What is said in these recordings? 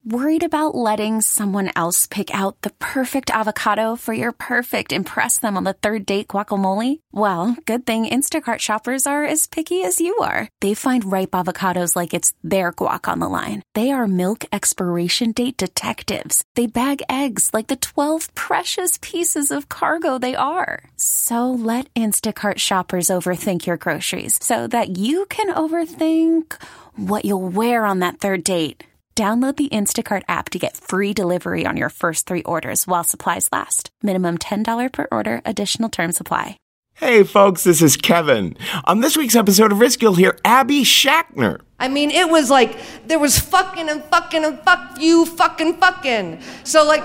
Worried about letting someone else pick out the perfect avocado for your perfect impress them on the third date guacamole? Well, good thing Instacart shoppers are as picky as you are. They find ripe avocados like it's their guac on the line. They are milk expiration date detectives. They bag eggs like the 12 precious pieces of cargo they are. So let Instacart shoppers overthink your groceries so that you can overthink what you'll wear on that third date. Download the Instacart app to get free delivery on your first 3 orders while supplies last. Minimum $10 per order. Additional terms apply. Hey folks, this is Kevin. On this week's episode of Risk, you'll hear Abby Shackner. I mean, it was like, there was fucking and fucking and fuck you fucking. So like,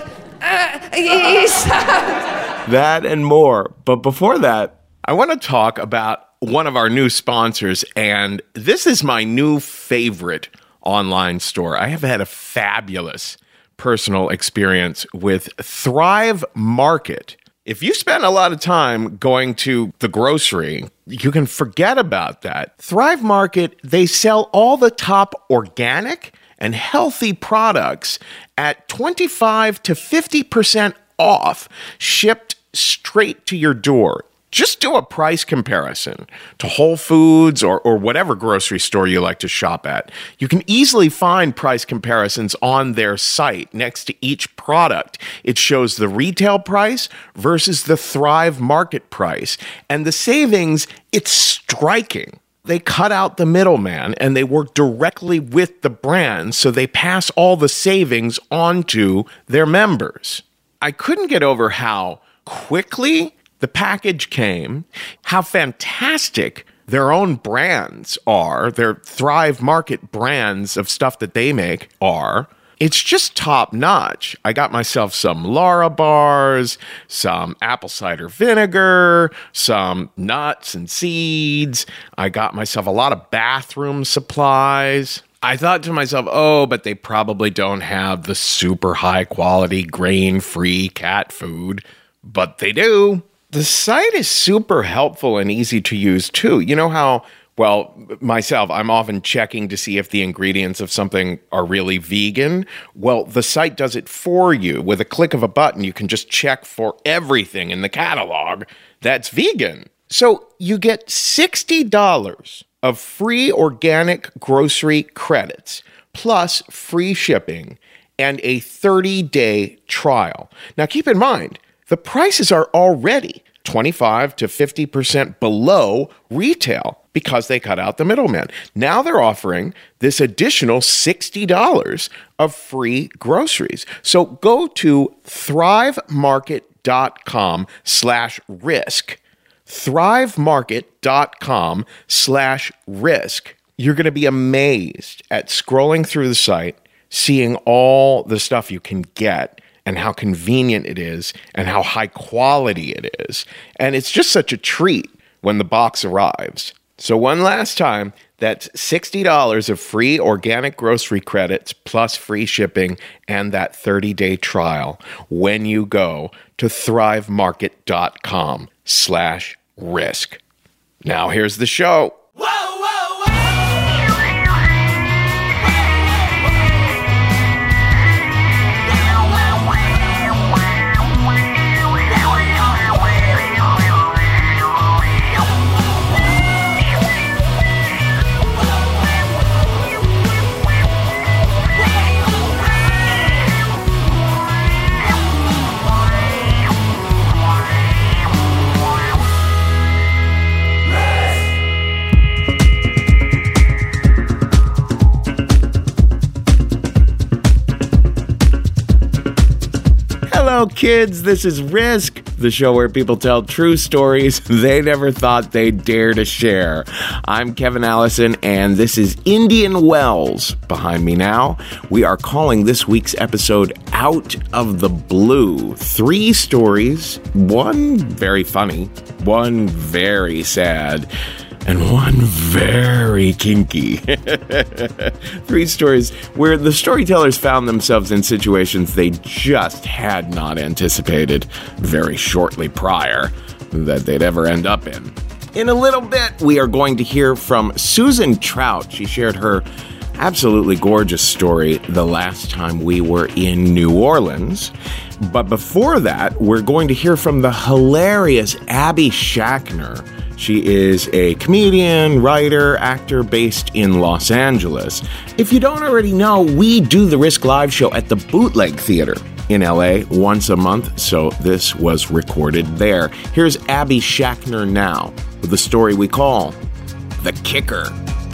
that and more. But before that, I want to talk about one of our new sponsors, and this is my new favorite online store. I have had a fabulous personal experience with Thrive Market. If you spend a lot of time going to the grocery, you can forget about that. Thrive Market, they sell all the top organic and healthy products at 25 to 50% off, shipped straight to your door. Just do a price comparison to Whole Foods or whatever grocery store you like to shop at. You can easily find price comparisons on their site next to each product. It shows the retail price versus the Thrive Market price. And the savings, it's striking. They cut out the middleman and they work directly with the brand, so they pass all the savings on to their members. I couldn't get over how quickly the package came, how fantastic their own brands are, their Thrive Market brands of stuff that they make are. It's just top notch. I got myself some Lara bars, some apple cider vinegar, some nuts and seeds. I got myself a lot of bathroom supplies. I thought to myself, oh, but they probably don't have the super high quality grain-free cat food, but they do. The site is super helpful and easy to use, too. You know how, well, myself, I'm often checking to see if the ingredients of something are really vegan. Well, the site does it for you. With a click of a button, you can just check for everything in the catalog that's vegan. So you get $60 of free organic grocery credits, plus free shipping and a 30-day trial. Now, keep in mind, the prices are already 25 to 50% below retail because they cut out the middleman. Now they're offering this additional $60 of free groceries. So go to thrivemarket.com/risk. thrivemarket.com/risk. You're going to be amazed at scrolling through the site, seeing all the stuff you can get, and how convenient it is, and how high quality it is. And it's just such a treat when the box arrives. So one last time, that's $60 of free organic grocery credits, plus free shipping, and that 30-day trial when you go to thrivemarket.com/risk. Now here's the show. Hello, kids. This is Risk, the show where people tell true stories they never thought they'd dare to share. I'm Kevin Allison, and this is Indian Wells behind me now. We are calling this week's episode Out of the Blue. 3 stories, one very funny, one very sad, and one very kinky. 3 stories where the storytellers found themselves in situations they just had not anticipated very shortly prior that they'd ever end up in. In a little bit, we are going to hear from Susan Trout. She shared her Absolutely gorgeous story the last time we were in New Orleans. But before that, we're going to hear from the hilarious Abby Schachner. She is a comedian, writer, actor based in Los Angeles. If you don't already know, we do the Risk Live show at the Bootleg Theater in LA once a month, so this was recorded there. Here's Abby Schachner now with the story we call The Kicker.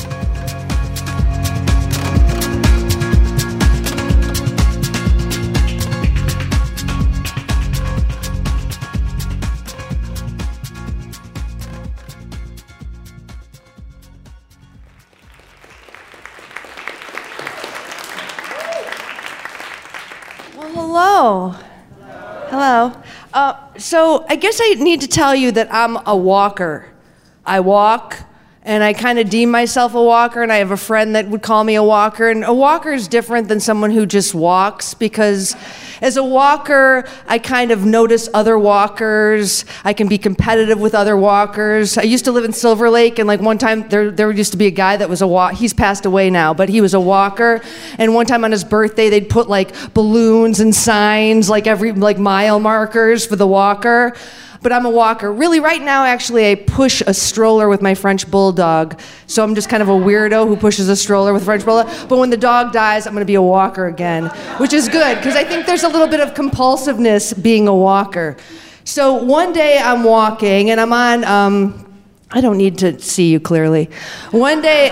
Hello. Hello. So I guess I need to tell you that I'm a walker. I walk, and I kind of deem myself a walker, and I have a friend that would call me a walker. And a walker is different than someone who just walks, because as a walker, I kind of notice other walkers. I can be competitive with other walkers. I used to live in Silver Lake, and like one time there used to be a guy that was he's passed away now, but he was a walker. And one time on his birthday, they'd put like balloons and signs, like mile markers for the walker. But I'm a walker. Really, right now, actually, I push a stroller with my French bulldog. So I'm just kind of a weirdo who pushes a stroller with a French bulldog. But when the dog dies, I'm going to be a walker again, which is good, because I think there's a little bit of compulsiveness being a walker. So one day I'm walking, and I'm on, I don't need to see you clearly. One day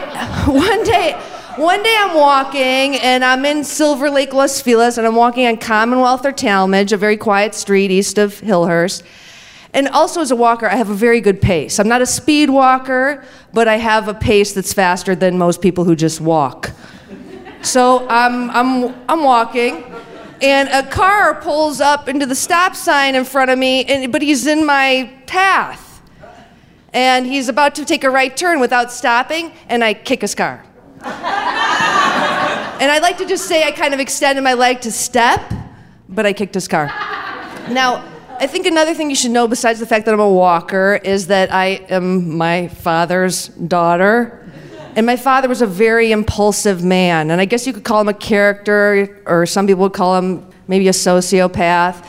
I'm walking, and I'm in Silver Lake, Los Feliz, and I'm walking on Commonwealth or Talmadge, a very quiet street east of Hillhurst. And also as a walker, I have a very good pace. I'm not a speed walker, but I have a pace that's faster than most people who just walk. So I'm walking, and a car pulls up into the stop sign in front of me, but he's in my path. And he's about to take a right turn without stopping, and I kick his car. And I'd like to just say I kind of extended my leg to step, but I kicked his car. Now, I think another thing you should know besides the fact that I'm a walker is that I am my father's daughter. And my father was a very impulsive man. And I guess you could call him a character, or some people would call him maybe a sociopath.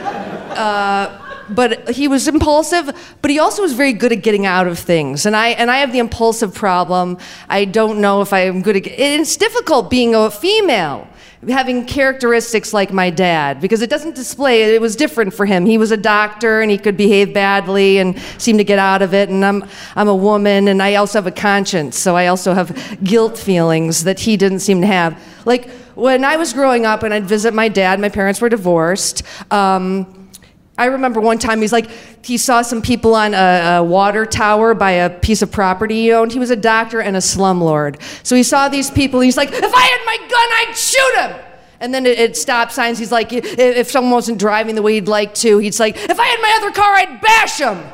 But he was impulsive, but he also was very good at getting out of things. And I have the impulsive problem. I don't know if I'm good at it's difficult being a female, having characteristics like my dad, because it doesn't display, it was different for him. He was a doctor, and he could behave badly and seem to get out of it, and I'm a woman, and I also have a conscience, so I also have guilt feelings that he didn't seem to have. Like, when I was growing up and I'd visit my dad, my parents were divorced, I remember one time he saw some people on a water tower by a piece of property he owned. He was a doctor and a slumlord. So he saw these people, and he's like, if I had my gun, I'd shoot him. And then at stop signs, he's like, if someone wasn't driving the way he'd like to, he's like, if I had my other car, I'd bash him.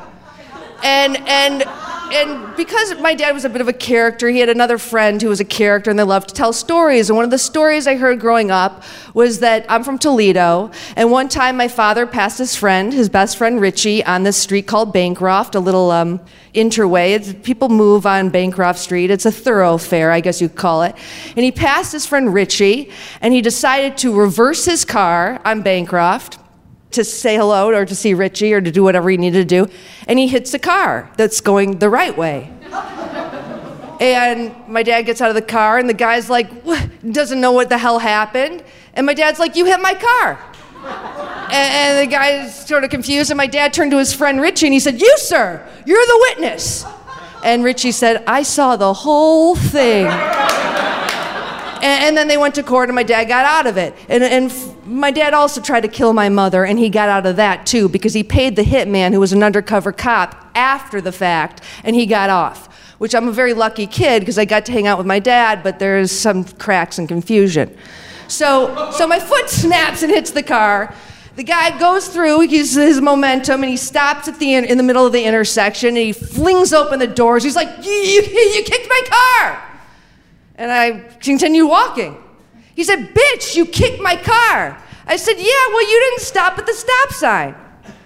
And because my dad was a bit of a character, he had another friend who was a character, and they loved to tell stories. And one of the stories I heard growing up was that I'm from Toledo, and one time my father passed his best friend Richie, on this street called Bancroft, a little interway. People move on Bancroft Street. It's a thoroughfare, I guess you'd call it. And he passed his friend Richie, and he decided to reverse his car on Bancroft to say hello or to see Richie or to do whatever he needed to do, and he hits a car that's going the right way. And my dad gets out of the car, and the guy's like, doesn't know what the hell happened, and my dad's like, you hit my car. And the guy's sort of confused, and my dad turned to his friend Richie, and he said, you, sir, you're the witness. And Richie said, I saw the whole thing. And then they went to court, and my dad got out of it. And my dad also tried to kill my mother, and he got out of that too, because he paid the hitman, who was an undercover cop, after the fact, and he got off. Which I'm a very lucky kid, because I got to hang out with my dad, but there's some cracks and confusion. So my foot snaps and hits the car. The guy goes through, he uses his momentum, and he stops in the middle of the intersection, and he flings open the doors. He's like, you kicked my car! And I continued walking. He said, bitch, you kicked my car. I said, yeah, well, you didn't stop at the stop sign.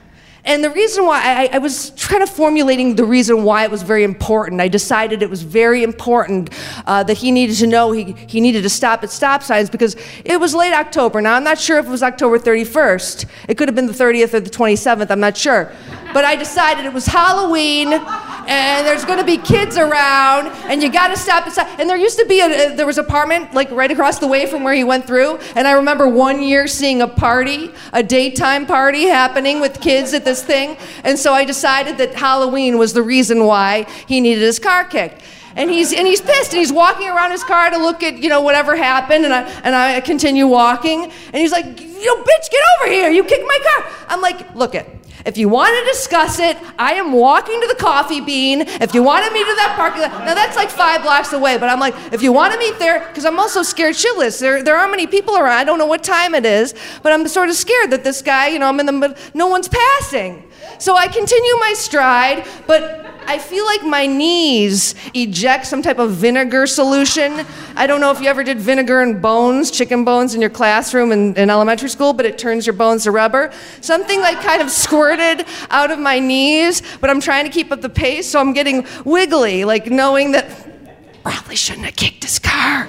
And the reason why, I was kind of formulating the reason why it was very important. I decided it was very important that he needed to know he needed to stop at stop signs because it was late October. Now, I'm not sure if it was October 31st. It could have been the 30th or the 27th, I'm not sure. But I decided it was Halloween, and there's going to be kids around, and you got to stop at stop. And there used to be, there was an apartment like right across the way from where he went through, and I remember one year seeing a party, a daytime party happening with kids at this thing, and so I decided that Halloween was the reason why he needed his car kicked. And he's pissed, and he's walking around his car to look at, whatever happened, and I continue walking, and he's like, bitch, get over here, you kicked my car. I'm like, look it. If you want to discuss it, I am walking to the Coffee Bean. If you want to meet at that parking lot, now that's like 5 blocks away, but I'm like, if you want to meet there, because I'm also scared shitless. There aren't many people around. I don't know what time it is, but I'm sort of scared that this guy, I'm in the middle, no one's passing. So I continue my stride, but I feel like my knees eject some type of vinegar solution. I don't know if you ever did vinegar and bones, chicken bones in your classroom in elementary school, but it turns your bones to rubber. Something like kind of squirted out of my knees, but I'm trying to keep up the pace, so I'm getting wiggly, like knowing that probably shouldn't have kicked his car.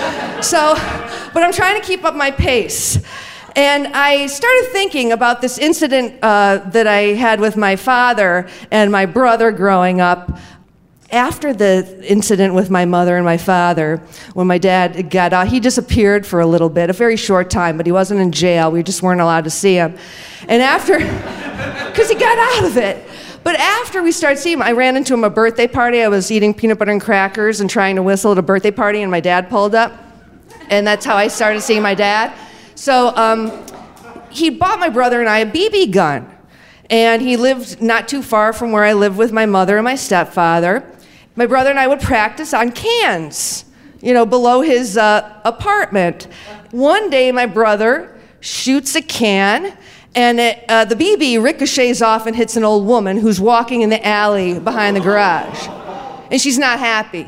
But I'm trying to keep up my pace. And I started thinking about this incident that I had with my father and my brother growing up. After the incident with my mother and my father, when my dad got out, he disappeared for a little bit, a very short time, but he wasn't in jail. We just weren't allowed to see him. And after, because he got out of it. But after we started seeing him, I ran into him at a birthday party. I was eating peanut butter and crackers and trying to whistle at a birthday party, and my dad pulled up. And that's how I started seeing my dad. So he bought my brother and I a BB gun. And he lived not too far from where I lived with my mother and my stepfather. My brother and I would practice on cans, below his apartment. One day my brother shoots a can, and the BB ricochets off and hits an old woman who's walking in the alley behind the garage. And she's not happy.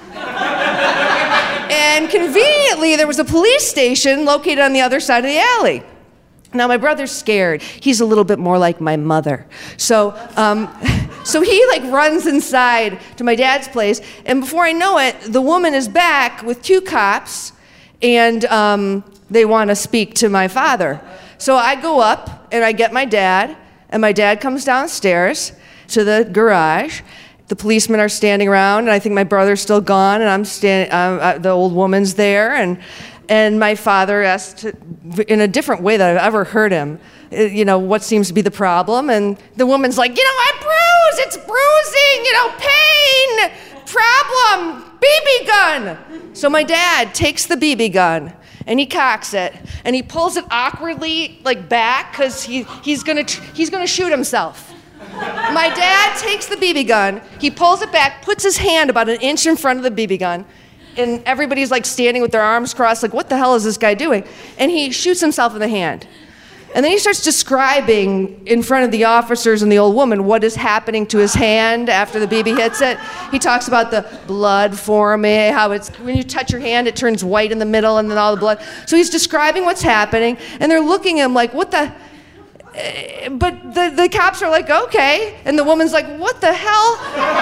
And conveniently, there was a police station located on the other side of the alley. Now, my brother's scared. He's a little bit more like my mother. So he runs inside to my dad's place, and before I know it, the woman is back with 2 cops, and they want to speak to my father. So I go up, and I get my dad, and my dad comes downstairs to the garage. The policemen are standing around, and I think my brother's still gone, and I'm standing. The old woman's there, and my father asked, in a different way that I've ever heard him, what seems to be the problem, and the woman's like, I bruise, it's bruising, pain, problem, BB gun. So my dad takes the BB gun, and he cocks it, and he pulls it awkwardly back because he's gonna shoot himself. My dad takes the BB gun, he pulls it back, puts his hand about an inch in front of the BB gun, and everybody's standing with their arms crossed, what the hell is this guy doing? And he shoots himself in the hand. And then he starts describing in front of the officers and the old woman what is happening to his hand after the BB hits it. He talks about the blood forming, how it's, when you touch your hand, it turns white in the middle and then all the blood. So he's describing what's happening, and they're looking at him like, what the... But the cops are like, okay. And the woman's like, what the hell?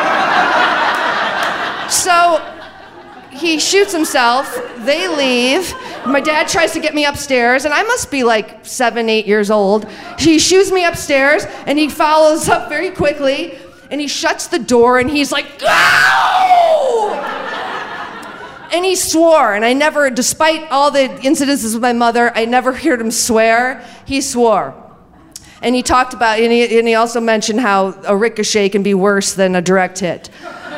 So he shoots himself. They leave. My dad tries to get me upstairs, and I must be 7, 8 years old. He shoos me upstairs, and he follows up very quickly, and he shuts the door, and he's like, go! And he swore, and I never, despite all the incidences with my mother, I never heard him swear. He swore. And he talked about, and he also mentioned how a ricochet can be worse than a direct hit.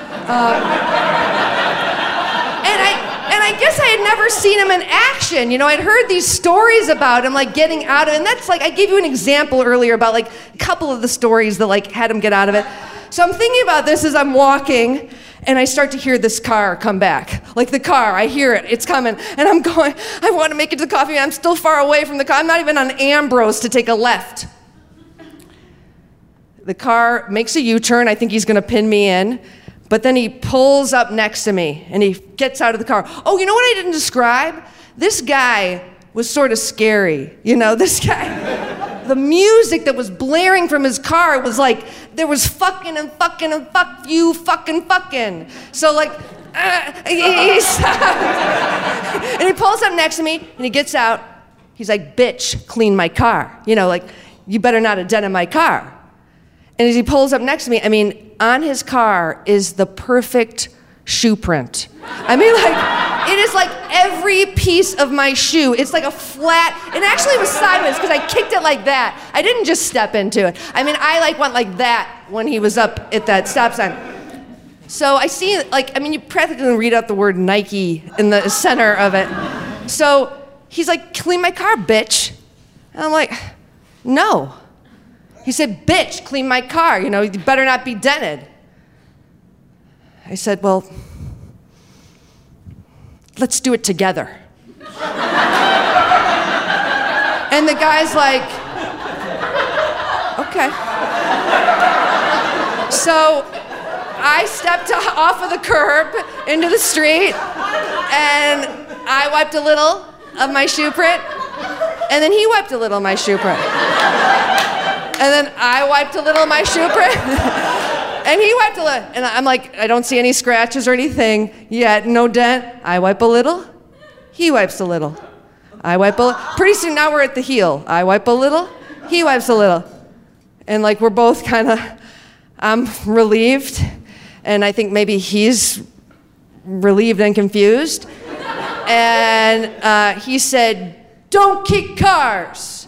And I guess I had never seen him in action. I'd heard these stories about him, getting out of it. And that's I gave you an example earlier about, a couple of the stories that, had him get out of it. So I'm thinking about this as I'm walking, and I start to hear this car come back. The car, I hear it, it's coming. And I'm going, I want to make it to the coffee, I'm still far away from the car. I'm not even on Ambrose to take a left. The car makes a U-turn. I think he's going to pin me in. But then he pulls up next to me, and he gets out of the car. Oh, you know what I didn't describe? This guy was sort of scary. This guy the music that was blaring from his car was like, there was fucking and fucking and fuck you, fucking. So like, he stopped. And he pulls up next to me, and he gets out. He's like, bitch, clean my car. You know, like, you better not have dent in my car. And as he pulls up next to me, I mean, on his car is the perfect shoe print. I mean, like, it is like every piece of my shoe. It's like a flat, and actually it was sideways because I kicked it like that. I didn't just step into it. I mean, I like went like that when he was up at that stop sign. So I see, like, I mean, you practically read out the word Nike in the center of it. So he's like, clean my car, bitch. And I'm like, no. He said, bitch, clean my car. You know, you better not be dented. I said, well, let's do it together. And the guy's like, okay. So I stepped off of the curb into the street, and I wiped a little of my shoe print, and then he wiped a little of my shoe print. And then I wiped a little of my shoe print, and he wiped a little. And I'm like, I don't see any scratches or anything yet, no dent. I wipe a little, he wipes a little. I wipe a little. Pretty soon now we're at the heel. I wipe a little, he wipes a little. And like we're both kind of, I'm relieved, and I think maybe he's relieved and confused. And he said, don't kick cars.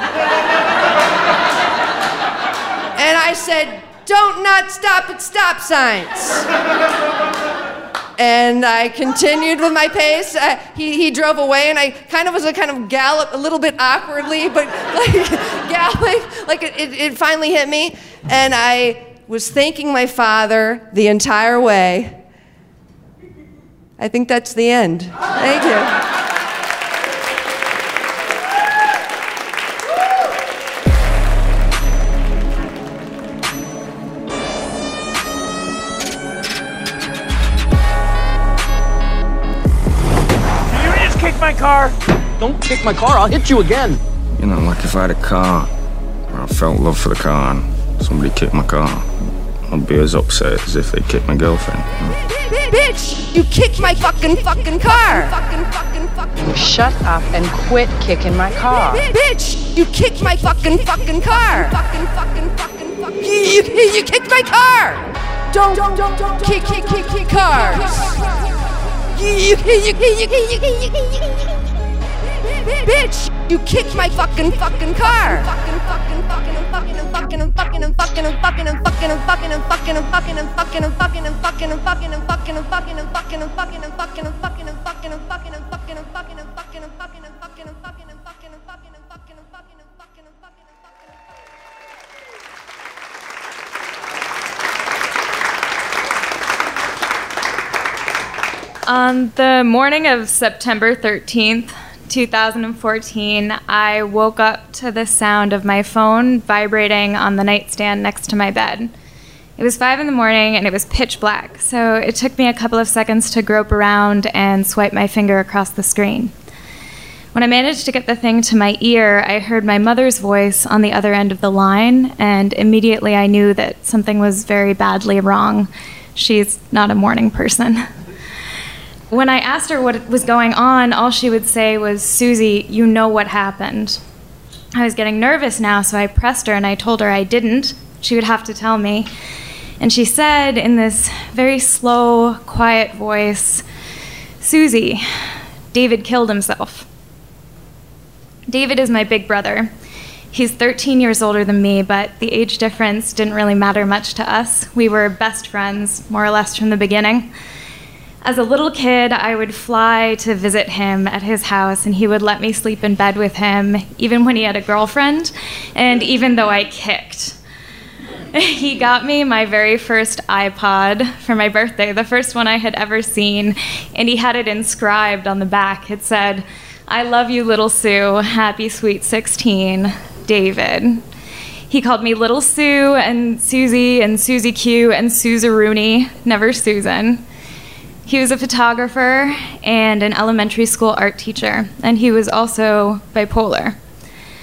And I said, don't not stop at stop signs. And I continued with my pace. He drove away, and I kind of was a kind of gallop, a little bit awkwardly, but like galloping, like it finally hit me. And I was thanking my father the entire way. I think that's the end. Thank you. My car. Don't kick my car, I'll hit you again. You know, like if I had a car, or I felt love for the car, and somebody kicked my car, I'd be as upset as if they kicked my girlfriend. You know? Bitch, you kicked my fucking car. Shut up and quit kicking my car. Bitch, you kicked my fucking car. You kicked my car. Don't kick cars. Bitch, you kicked my fucking car. On the morning of September 13th, 2014, I woke up to the sound of my phone vibrating on the nightstand next to my bed. It was 5 a.m. and it was pitch black, so it took me a couple of seconds to grope around and swipe my finger across the screen. When I managed to get the thing to my ear, I heard my mother's voice on the other end of the line, and immediately I knew that something was very badly wrong. She's not a morning person. When I asked her what was going on, all she would say was, "Susie, you know what happened." I was getting nervous now, so I pressed her and I told her I didn't. She would have to tell me. And she said in this very slow, quiet voice, "Susie, David killed himself." David is my big brother. He's 13 years older than me, but the age difference didn't really matter much to us. We were best friends, more or less, from the beginning. As a little kid, I would fly to visit him at his house, and he would let me sleep in bed with him, even when he had a girlfriend, and even though I kicked. He got me my very first iPod for my birthday, the first one I had ever seen, and he had it inscribed on the back. It said, "I love you, little Sue. Happy sweet 16, David." He called me Little Sue and Susie Q and Susan-Rooney, never Susan. He was a photographer and an elementary school art teacher, and he was also bipolar.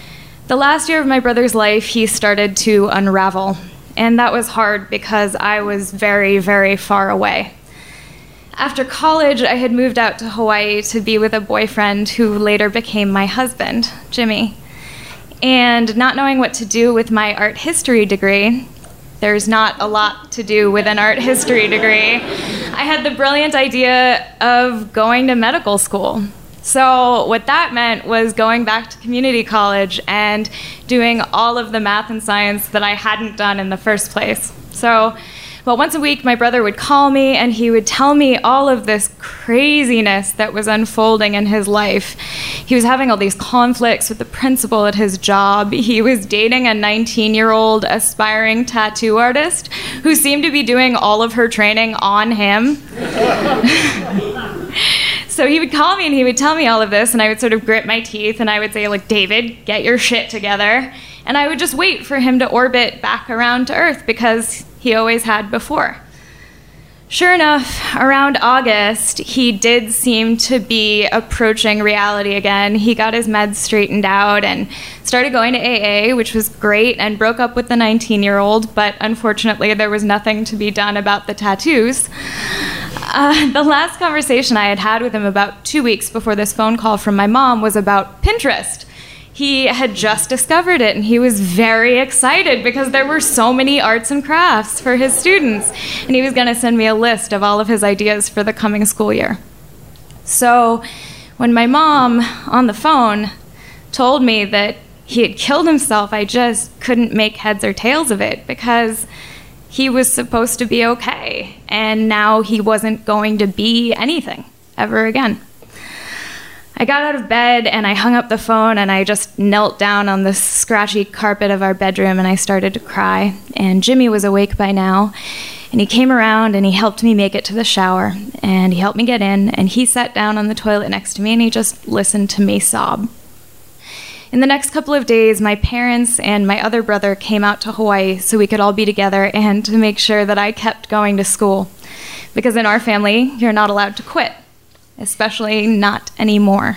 The last year of my brother's life, he started to unravel. And that was hard because I was very, very far away. After college, I had moved out to Hawaii to be with a boyfriend who later became my husband, Jimmy. And not knowing what to do with my art history degree, there's not a lot to do with an art history degree, I had the brilliant idea of going to medical school. So what that meant was going back to community college and doing all of the math and science that I hadn't done in the first place. So, well, once a week, my brother would call me and he would tell me all of this craziness that was unfolding in his life. He was having all these conflicts with the principal at his job. He was dating a 19-year-old aspiring tattoo artist who seemed to be doing all of her training on him. So he would call me and he would tell me all of this, and I would sort of grit my teeth and I would say, like, David, get your shit together. And I would just wait for him to orbit back around to Earth because he always had before. Sure enough, around August, he did seem to be approaching reality again. He got his meds straightened out and started going to AA, which was great, and broke up with the 19-year-old, but unfortunately there was nothing to be done about the tattoos. The last conversation I had had with him about 2 weeks before this phone call from my mom was about Pinterest. He had just discovered it, and he was very excited because there were so many arts and crafts for his students, and he was going to send me a list of all of his ideas for the coming school year. So when my mom, on the phone, told me that he had killed himself, I just couldn't make heads or tails of it because he was supposed to be okay, and now he wasn't going to be anything ever again. I got out of bed and I hung up the phone and I just knelt down on the scratchy carpet of our bedroom and I started to cry. And Jimmy was awake by now, and he came around and he helped me make it to the shower, and he helped me get in, and he sat down on the toilet next to me and he just listened to me sob. In the next couple of days, my parents and my other brother came out to Hawaii so we could all be together and to make sure that I kept going to school. Because in our family, you're not allowed to quit, especially not anymore.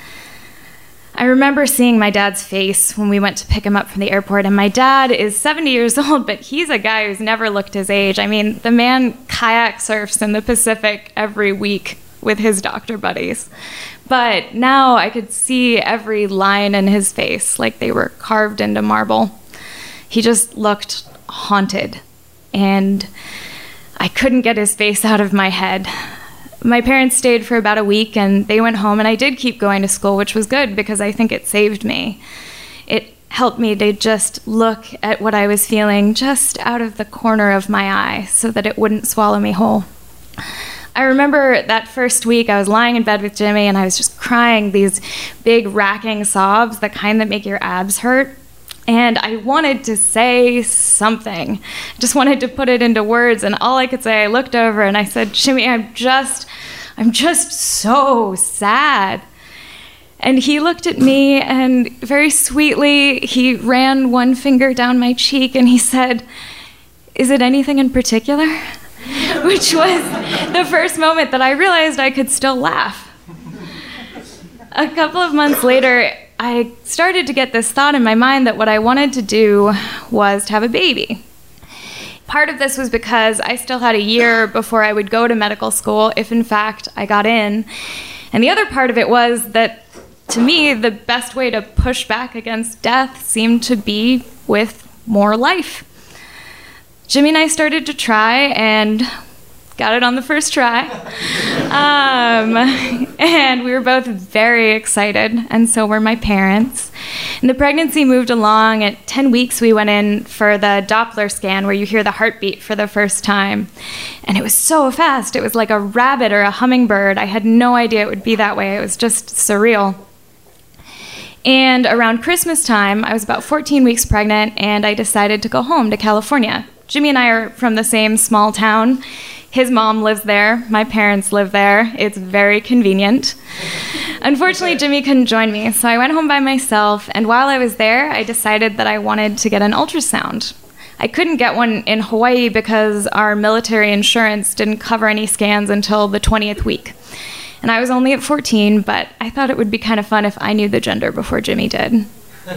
I remember seeing my dad's face when we went to pick him up from the airport, and my dad is 70 years old, but he's a guy who's never looked his age. I mean, the man kayak surfs in the Pacific every week with his doctor buddies. But now I could see every line in his face like they were carved into marble. He just looked haunted, and I couldn't get his face out of my head. My parents stayed for about a week and they went home, and I did keep going to school, which was good because I think it saved me. It helped me to just look at what I was feeling just out of the corner of my eye so that it wouldn't swallow me whole. I remember that first week I was lying in bed with Jimmy and I was just crying these big racking sobs, the kind that make your abs hurt. And I wanted to say something. I just wanted to put it into words, and all I could say, I looked over and I said, Jimmy, I'm just so sad. And he looked at me and very sweetly, he ran one finger down my cheek and he said, is it anything in particular? Which was the first moment that I realized I could still laugh. A couple of months later, I started to get this thought in my mind that what I wanted to do was to have a baby. Part of this was because I still had a year before I would go to medical school, if in fact I got in. And the other part of it was that, to me, the best way to push back against death seemed to be with more life. Jimmy and I started to try and got it on the first try. And we were both very excited, and so were my parents. And the pregnancy moved along. At 10 weeks, we went in for the Doppler scan where you hear the heartbeat for the first time. And it was so fast. It was like a rabbit or a hummingbird. I had no idea it would be that way. It was just surreal. And around Christmas time, I was about 14 weeks pregnant, and I decided to go home to California. Jimmy and I are from the same small town. His mom lives there. My parents live there. It's very convenient. Unfortunately, Jimmy couldn't join me, so I went home by myself, and while I was there, I decided that I wanted to get an ultrasound. I couldn't get one in Hawaii because our military insurance didn't cover any scans until the 20th week. And I was only at 14, but I thought it would be kind of fun if I knew the gender before Jimmy did.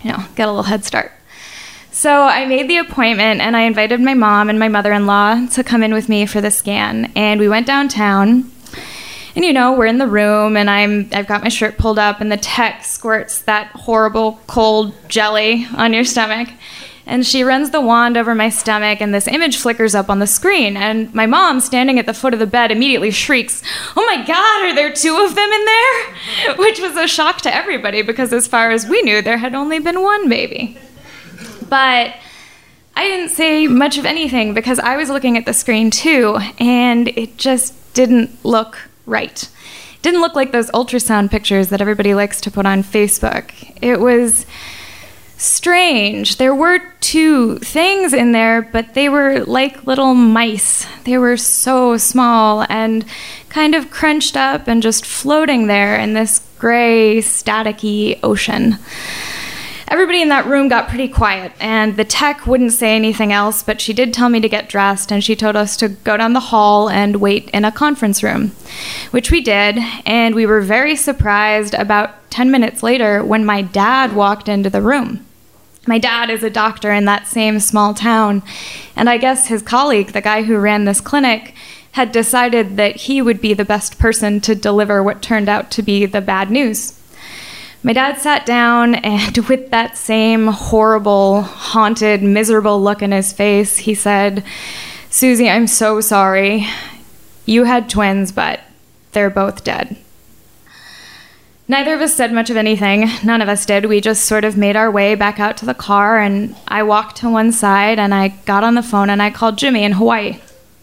get a little head start. So I made the appointment, and I invited my mom and my mother-in-law to come in with me for the scan. And we went downtown, and we're in the room, and I've got my shirt pulled up, and the tech squirts that horrible cold jelly on your stomach. And she runs the wand over my stomach, and this image flickers up on the screen. And my mom, standing at the foot of the bed, immediately shrieks, "Oh my God, are there 2 of them in there?" Which was a shock to everybody, because as far as we knew, there had only been 1 baby. But I didn't say much of anything, because I was looking at the screen too, and it just didn't look right. It didn't look like those ultrasound pictures that everybody likes to put on Facebook. It was strange. There were 2 things in there, but they were like little mice. They were so small and kind of crunched up and just floating there in this gray, staticky ocean. Everybody in that room got pretty quiet, and the tech wouldn't say anything else, but she did tell me to get dressed, and she told us to go down the hall and wait in a conference room, which we did, and we were very surprised about 10 minutes later when my dad walked into the room. My dad is a doctor in that same small town, and I guess his colleague, the guy who ran this clinic, had decided that he would be the best person to deliver what turned out to be the bad news. My dad sat down, and with that same horrible, haunted, miserable look in his face, he said, "Susie, I'm so sorry. You had twins, but they're both dead." Neither of us said much of anything. None of us did. We just sort of made our way back out to the car, and I walked to one side, and I got on the phone, and I called Jimmy in Hawaii.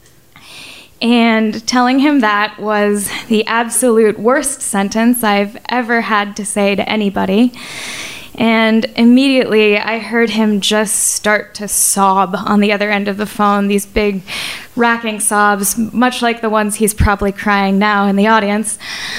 And telling him that was the absolute worst sentence I've ever had to say to anybody. And immediately I heard him just start to sob on the other end of the phone, these big racking sobs, much like the ones he's probably crying now in the audience.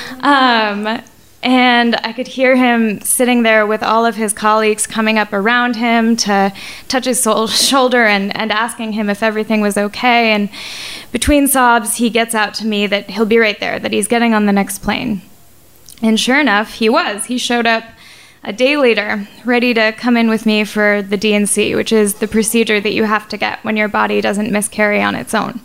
And I could hear him sitting there with all of his colleagues coming up around him to touch his shoulder and asking him if everything was okay. And between sobs, he gets out to me that he'll be right there, that he's getting on the next plane. And sure enough, he was. He showed up a day later, ready to come in with me for the D&C, which is the procedure that you have to get when your body doesn't miscarry on its own.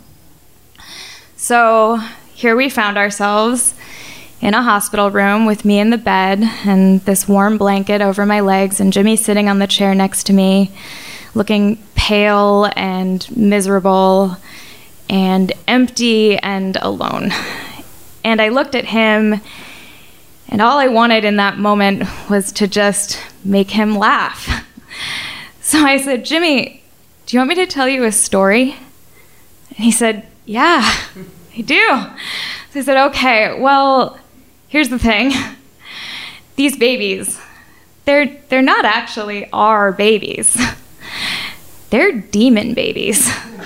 So here we found ourselves in a hospital room with me in the bed and this warm blanket over my legs, and Jimmy sitting on the chair next to me, looking pale and miserable and empty and alone. And I looked at him, and all I wanted in that moment was to just make him laugh. So I said, "Jimmy, do you want me to tell you a story?" And he said, "Yeah, I do." So I said, "Okay, well, here's the thing. These babies, they're not actually our babies. They're demon babies."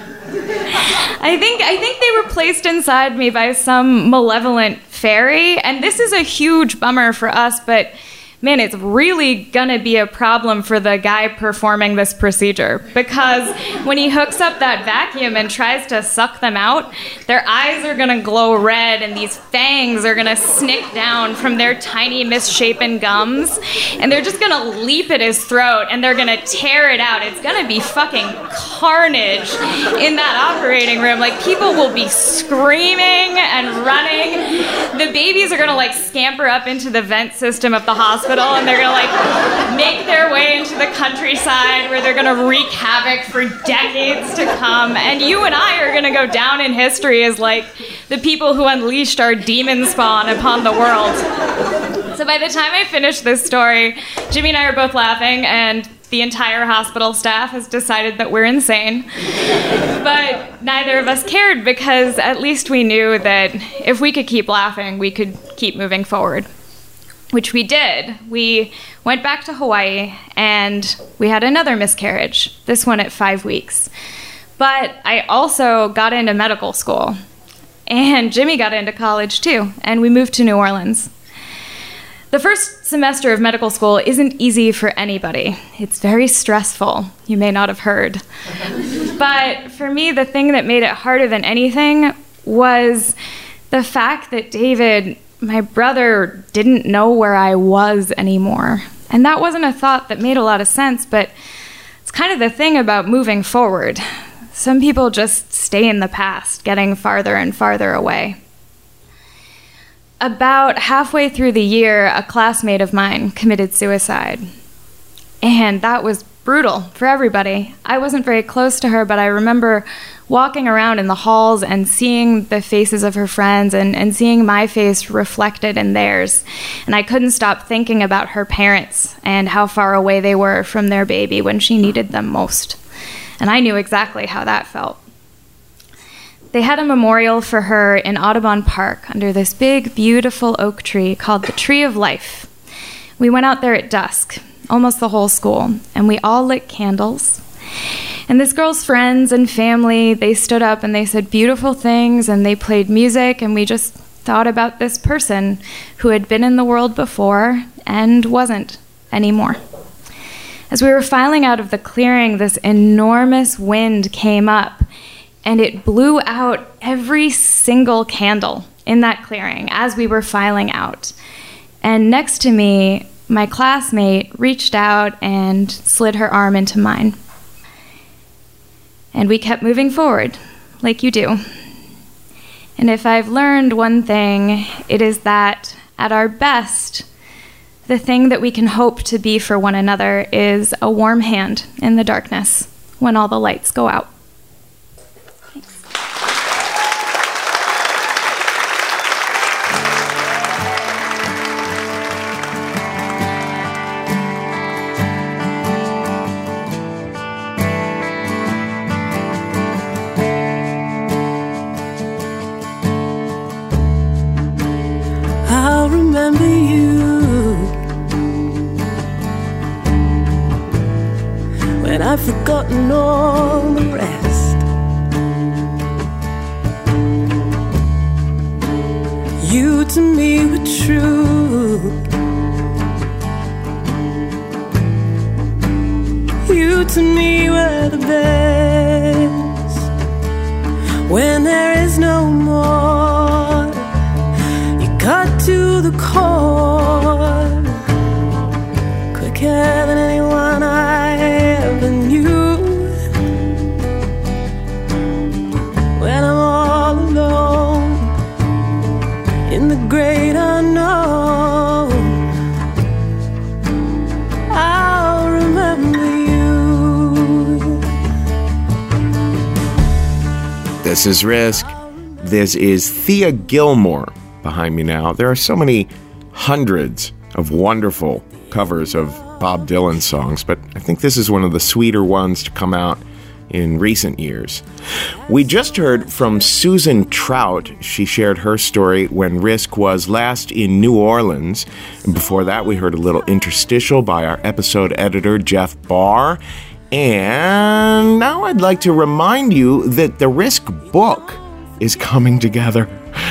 I think they were placed inside me by some malevolent fairy, and this is a huge bummer for us, but man, it's really gonna be a problem for the guy performing this procedure, because when he hooks up that vacuum and tries to suck them out, their eyes are gonna glow red, and these fangs are gonna snick down from their tiny misshapen gums, and they're just gonna leap at his throat, and they're gonna tear it out. It's gonna be fucking carnage in that operating room. Like, people will be screaming and running. The babies are gonna scamper up into the vent system of the hospital, and they're gonna make their way into the countryside where they're gonna wreak havoc for decades to come. And you and I are gonna go down in history as the people who unleashed our demon spawn upon the world. So by the time I finish this story, Jimmy and I are both laughing, and the entire hospital staff has decided that we're insane. But neither of us cared, because at least we knew that if we could keep laughing, we could keep moving forward. Which we did. We went back to Hawaii, and we had another miscarriage, this one at 5 weeks. But I also got into medical school, and Jimmy got into college too, and we moved to New Orleans. The first semester of medical school isn't easy for anybody. It's very stressful. You may not have heard. But for me, the thing that made it harder than anything was the fact that David, my brother, didn't know where I was anymore. And that wasn't a thought that made a lot of sense, but it's kind of the thing about moving forward. Some people just stay in the past, getting farther and farther away. About halfway through the year, a classmate of mine committed suicide. And that was brutal for everybody. I wasn't very close to her, but I remember walking around in the halls and seeing the faces of her friends and seeing my face reflected in theirs. And I couldn't stop thinking about her parents and how far away they were from their baby when she needed them most. And I knew exactly how that felt. They had a memorial for her in Audubon Park under this big, beautiful oak tree called the Tree of Life. We went out there at dusk, almost the whole school, and we all lit candles. And this girl's friends and family, they stood up and they said beautiful things, and they played music, and we just thought about this person who had been in the world before and wasn't anymore. As we were filing out of the clearing, this enormous wind came up, and it blew out every single candle in that clearing as we were filing out. And next to me, my classmate reached out and slid her arm into mine. And we kept moving forward, like you do. And if I've learned one thing, it is that at our best, the thing that we can hope to be for one another is a warm hand in the darkness when all the lights go out. I'll remember you when I've forgotten all the rest. You to me were true. You to me were the best. When there is no more, cut to the core, quicker than anyone I ever knew. When I'm all alone in the great unknown, I'll remember you. This is Risk. This is Thea Gilmore behind me now. There are so many hundreds of wonderful covers of Bob Dylan songs, but I think this is one of the sweeter ones to come out in recent years. We just heard from Susan Trout. She shared her story when Risk was last in New Orleans. And before that, we heard a little interstitial by our episode editor, Jeff Barr. And now I'd like to remind you that the Risk book is coming together.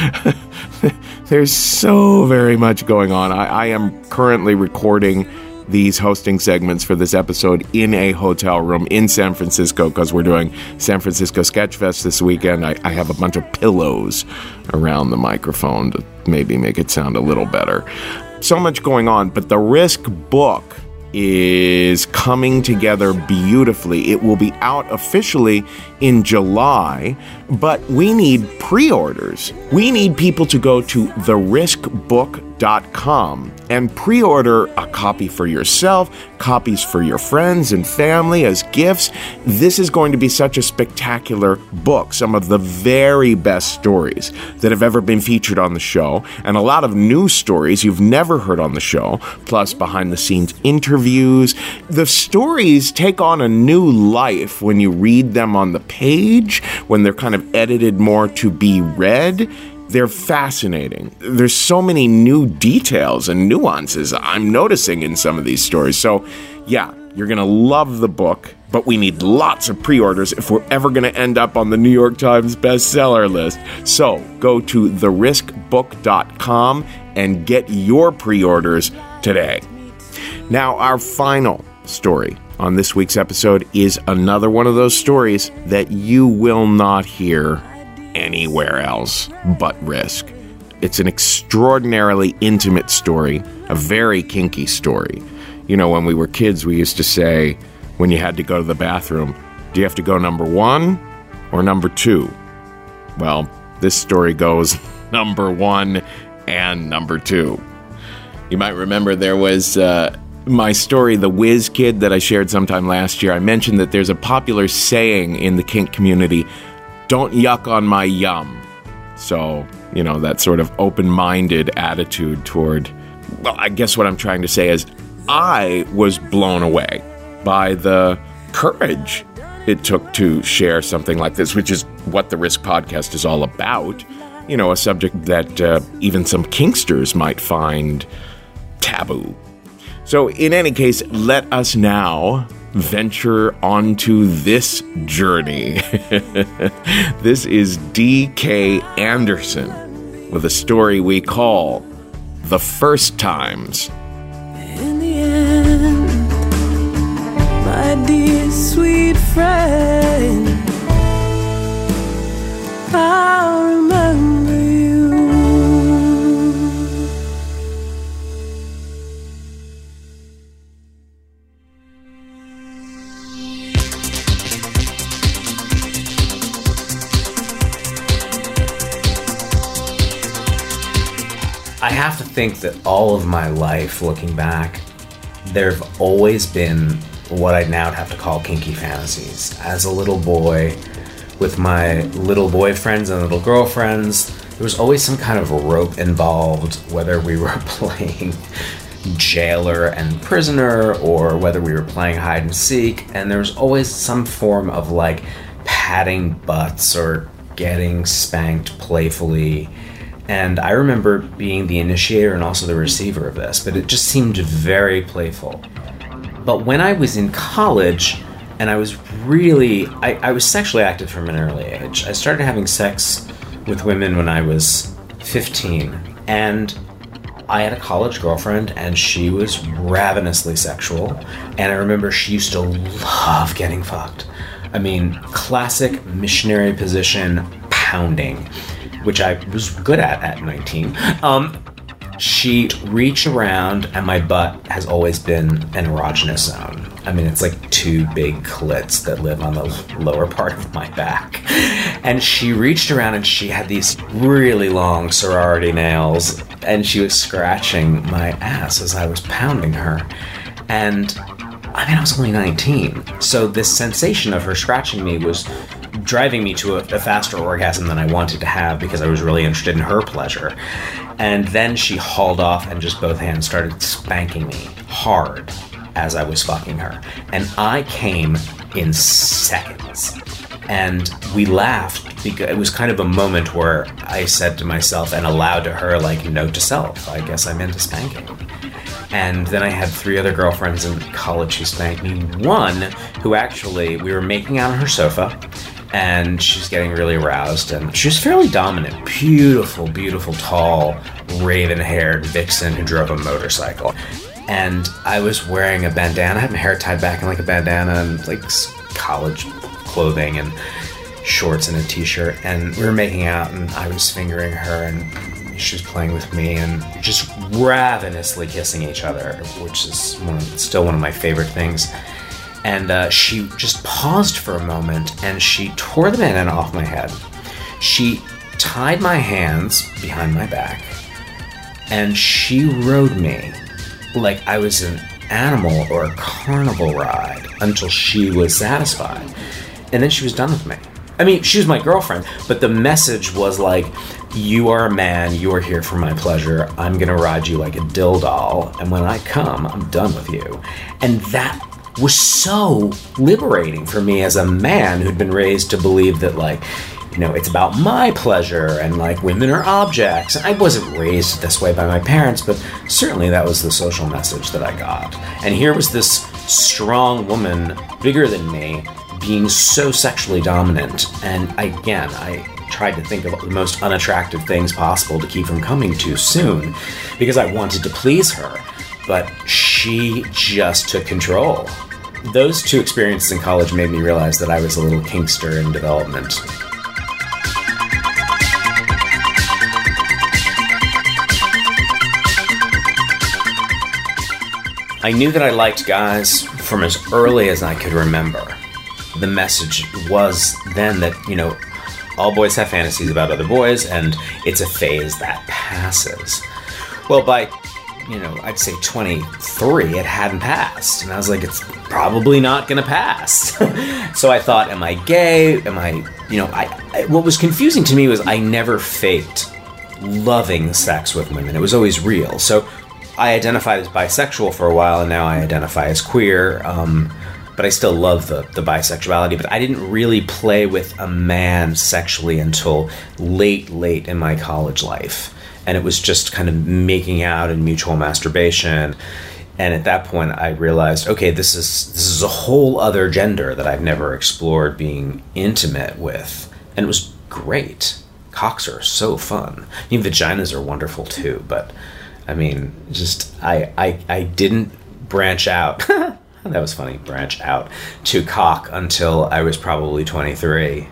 There's so very much going on. I am currently recording these hosting segments for this episode in a hotel room in San Francisco because we're doing San Francisco Sketch Fest this weekend. I have a bunch of pillows around the microphone to maybe make it sound a little better. So much going on, but the Risk book is coming together beautifully. It will be out officially in July, but we need pre-orders. We need people to go to theriskbook.com and pre-order a copy for yourself, copies for your friends and family as gifts. This is going to be such a spectacular book. Some of the very best stories that have ever been featured on the show, and a lot of new stories you've never heard on the show, plus behind-the-scenes interviews. The stories take on a new life when you read them on the page, when they're kind of edited more to be read. They're fascinating. There's so many new details and nuances I'm noticing in some of these stories. So, yeah, you're going to love the book, but we need lots of pre-orders if we're ever going to end up on the New York Times bestseller list. So, go to theriskbook.com and get your pre-orders today. Now, our final story on this week's episode is another one of those stories that you will not hear anywhere else but Risk. It's an extraordinarily intimate story, a very kinky story. You know, when we were kids, we used to say, when you had to go to the bathroom, do you have to go number 1 or number 2? Well, this story goes number 1 and number 2. You might remember there was my story, The Whiz Kid, that I shared sometime last year. I mentioned that there's a popular saying in the kink community, don't yuck on my yum. So, you know, that sort of open-minded attitude toward, well, I guess what I'm trying to say is I was blown away by the courage it took to share something like this, which is what the Risk Podcast is all about. You know, a subject that even some kinksters might find taboo. So in any case, let us now venture onto this journey. This is D.K. Anderson with a story we call The First Times. In the end, my dear sweet friend, I'll remember you. I have to think that all of my life, looking back, there have always been what I'd now have to call kinky fantasies. As a little boy, with my little boyfriends and little girlfriends, there was always some kind of rope involved, whether we were playing jailer and prisoner or whether we were playing hide and seek, and there was always some form of like patting butts or getting spanked playfully. And I remember being the initiator and also the receiver of this, but it just seemed very playful. But when I was in college, and I was really, I was sexually active from an early age. I started having sex with women when I was 15, and I had a college girlfriend, and she was ravenously sexual, and I remember she used to love getting fucked. I mean, classic missionary position pounding, which I was good at 19. She reached around, and my butt has always been an erogenous zone. I mean, it's like 2 big clits that live on the lower part of my back. And she reached around, and she had these really long sorority nails, and she was scratching my ass as I was pounding her. And I mean, I was only 19. So this sensation of her scratching me was driving me to a faster orgasm than I wanted to have because I was really interested in her pleasure. And then she hauled off and just both hands started spanking me hard as I was fucking her. And I came in seconds. And we laughed because it was kind of a moment where I said to myself and aloud to her, like, note to self, I guess I'm into spanking. And then I had 3 other girlfriends in college who spanked me. One who actually, we were making out on her sofa, and she was getting really aroused, and she was fairly dominant. Beautiful, beautiful, tall, raven-haired vixen who drove a motorcycle. And I was wearing a bandana. I had my hair tied back in like a bandana and like college clothing and shorts and a t-shirt. And we were making out, and I was fingering her, and she was playing with me and just ravenously kissing each other, which is still one of my favorite things. And she just paused for a moment, and she tore the bandana off my head. She tied my hands behind my back, and she rode me like I was an animal or a carnival ride until she was satisfied. And then she was done with me. I mean, she was my girlfriend, but the message was like, you are a man, you are here for my pleasure, I'm gonna ride you like a dildoll, and when I come, I'm done with you. And that was so liberating for me as a man who'd been raised to believe that, like, you know, it's about my pleasure and like women are objects. I wasn't raised this way by my parents, but certainly that was the social message that I got. And here was this strong woman, bigger than me, being so sexually dominant. And again, I tried to think of the most unattractive things possible to keep from coming too soon because I wanted to please her. But she just took control. Those 2 experiences in college made me realize that I was a little kinkster in development. I knew that I liked guys from as early as I could remember. The message was then that, all boys have fantasies about other boys, and it's a phase that passes. Well, by, I'd say 23, it hadn't passed. And I was like, it's probably not going to pass. So I thought, am I gay? Am I, what was confusing to me was I never faked loving sex with women. It was always real. So I identified as bisexual for a while, and now I identify as queer. But I still love the bisexuality. But I didn't really play with a man sexually until late in my college life. And it was just kind of making out and mutual masturbation. And at that point, I realized, okay, this is a whole other gender that I've never explored being intimate with. And it was great. Cocks are so fun. I mean, vaginas are wonderful too. But, I mean, just, I didn't branch out. That was funny, branch out to cock until I was probably 23.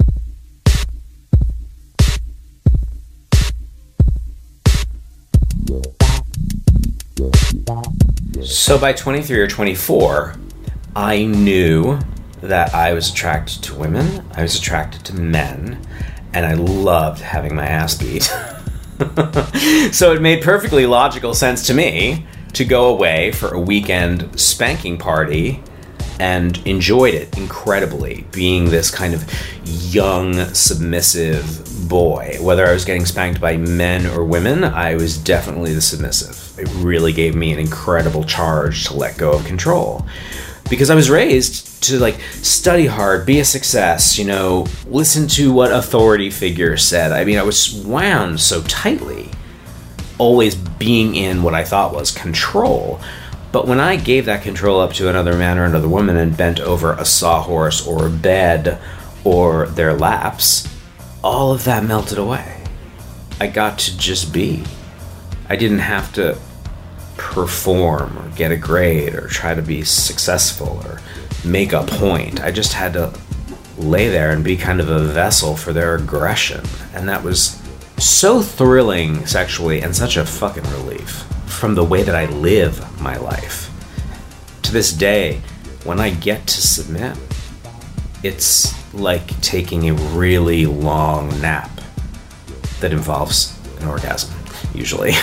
So by 23 or 24, I knew that I was attracted to women, I was attracted to men, and I loved having my ass beat. So it made perfectly logical sense to me to go away for a weekend spanking party, and enjoyed it incredibly, being this kind of young, submissive boy. Whether I was getting spanked by men or women, I was definitely the submissive. It really gave me an incredible charge to let go of control. Because I was raised to study hard, be a success, listen to what authority figures said. I mean, I was wound so tightly, always being in what I thought was control. But when I gave that control up to another man or another woman and bent over a sawhorse or a bed or their laps, all of that melted away. I got to just be. I didn't have to perform or get a grade or try to be successful or make a point. I just had to lay there and be kind of a vessel for their aggression. And that was so thrilling sexually and such a fucking relief from the way that I live my life. To this day, when I get to submit, it's like taking a really long nap that involves an orgasm, usually.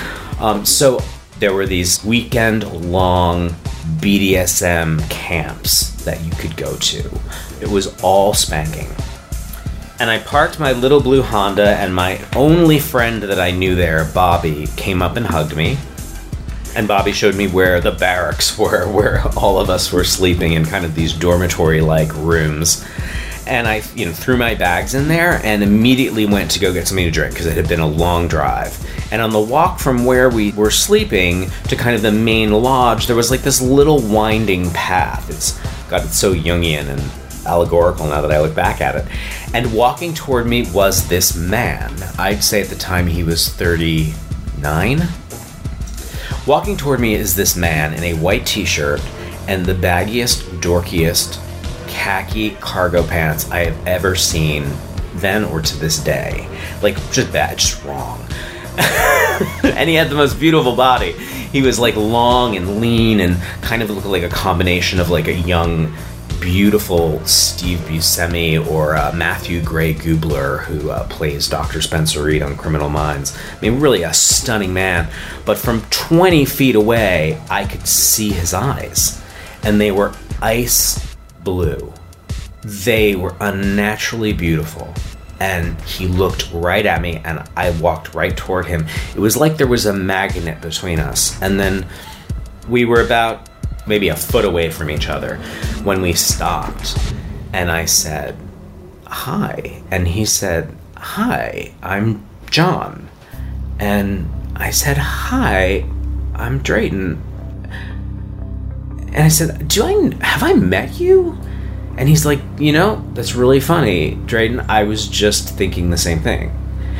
So there were these weekend-long BDSM camps that you could go to. It was all spanking. And I parked my little blue Honda, and my only friend that I knew there, Bobby, came up and hugged me. And Bobby showed me where the barracks were, where all of us were sleeping in kind of these dormitory-like rooms. And I, threw my bags in there and immediately went to go get something to drink because it had been a long drive. And on the walk from where we were sleeping to kind of the main lodge, there was this little winding path. It's so Jungian and allegorical now that I look back at it. And walking toward me was this man. I'd say at the time he was 39. Walking toward me is this man in a white t-shirt and the baggiest, dorkiest, khaki cargo pants I have ever seen then or to this day. Just bad, just wrong. And he had the most beautiful body. He was long and lean and kind of looked like a combination of a young, beautiful Steve Buscemi or Matthew Gray Gubler, who plays Dr. Spencer Reed on Criminal Minds. I mean, really a stunning man. But from 20 feet away, I could see his eyes. And they were ice blue. They were unnaturally beautiful. And he looked right at me, and I walked right toward him. It was like there was a magnet between us. And then we were about maybe a foot away from each other when we stopped. And I said, "Hi." And he said, "Hi, I'm John." And I said, "Hi, I'm Drayton." And I said, have I met you? And he's like, that's really funny, Drayton. I was just thinking the same thing.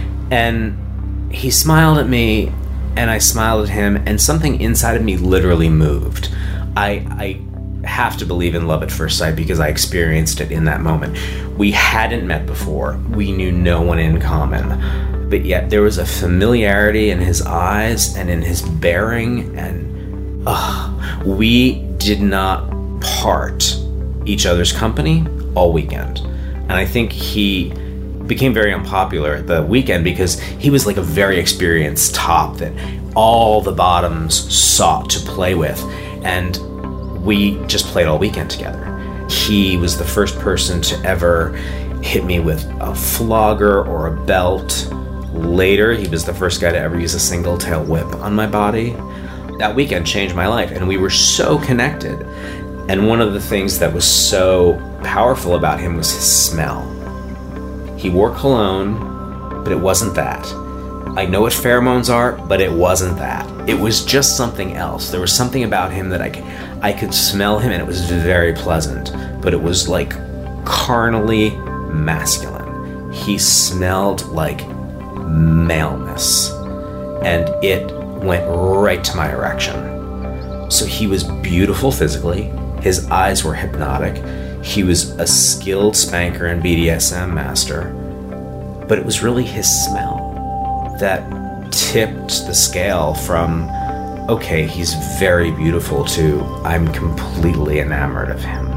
And he smiled at me, and I smiled at him, and something inside of me literally moved. I have to believe in love at first sight because I experienced it in that moment. We hadn't met before. We knew no one in common. But yet there was a familiarity in his eyes and in his bearing, and We did not part each other's company all weekend. And I think he became very unpopular at the weekend because he was like a very experienced top that all the bottoms sought to play with. And we just played all weekend together. He was the first person to ever hit me with a flogger or a belt. Later, he was the first guy to ever use a single tail whip on my body. That weekend changed my life, and we were so connected. And one of the things that was so powerful about him was his smell. He wore cologne, but it wasn't that. I know what pheromones are, but it wasn't that. It was just something else. There was something about him that I could smell him, and it was very pleasant, but it was like carnally masculine. He smelled like maleness, and it went right to my erection. So he was beautiful physically. His eyes were hypnotic. He was a skilled spanker and BDSM master, but it was really his smell that tipped the scale from, okay, he's very beautiful, to I'm completely enamored of him.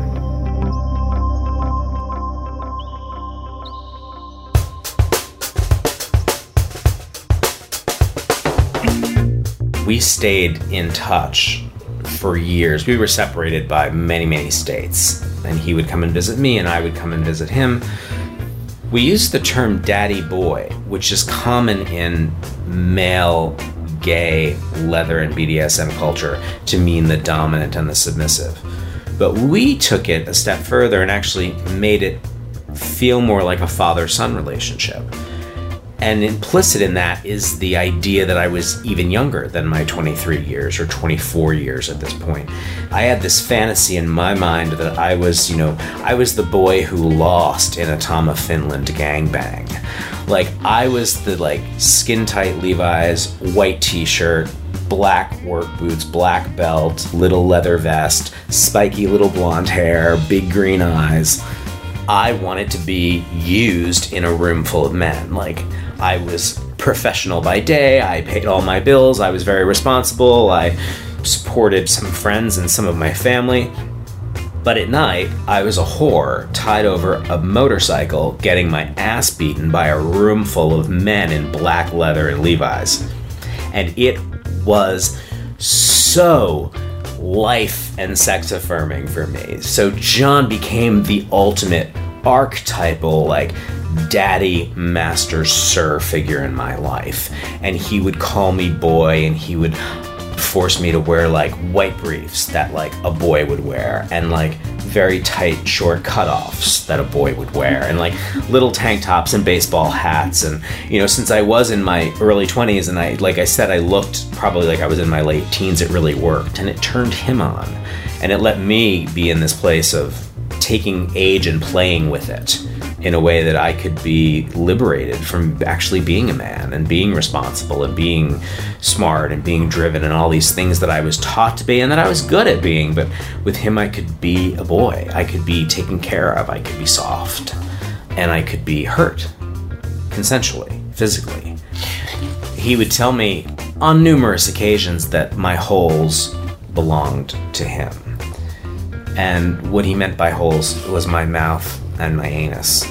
We stayed in touch for years. We were separated by many, many states, and he would come and visit me and I would come and visit him. We used the term daddy boy, which is common in male, gay, leather, and BDSM culture to mean the dominant and the submissive. But we took it a step further and actually made it feel more like a father-son relationship. And implicit in that is the idea that I was even younger than my 23 years or 24 years at this point. I had this fantasy in my mind that I was the boy who lost in a Tom of Finland gangbang. Like, I was the skin-tight Levi's, white t-shirt, black work boots, black belt, little leather vest, spiky little blonde hair, big green eyes. I wanted to be used in a room full of men. Like, I was professional by day, I paid all my bills, I was very responsible, I supported some friends and some of my family. But at night, I was a whore tied over a motorcycle getting my ass beaten by a room full of men in black leather and Levi's. And it was so life and sex affirming for me. So John became the ultimate archetypal, daddy, master, sir figure in my life. And he would call me boy, and he would force me to wear white briefs that a boy would wear, and very tight short cutoffs that a boy would wear, and little tank tops and baseball hats. And since I was in my early 20s and I looked probably like I was in my late teens, it really worked, and it turned him on, and it let me be in this place of taking age and playing with it in a way that I could be liberated from actually being a man and being responsible and being smart and being driven and all these things that I was taught to be and that I was good at being. But with him, I could be a boy. I could be taken care of. I could be soft. And I could be hurt consensually, physically. He would tell me on numerous occasions that my holes belonged to him. And what he meant by holes was my mouth and my anus.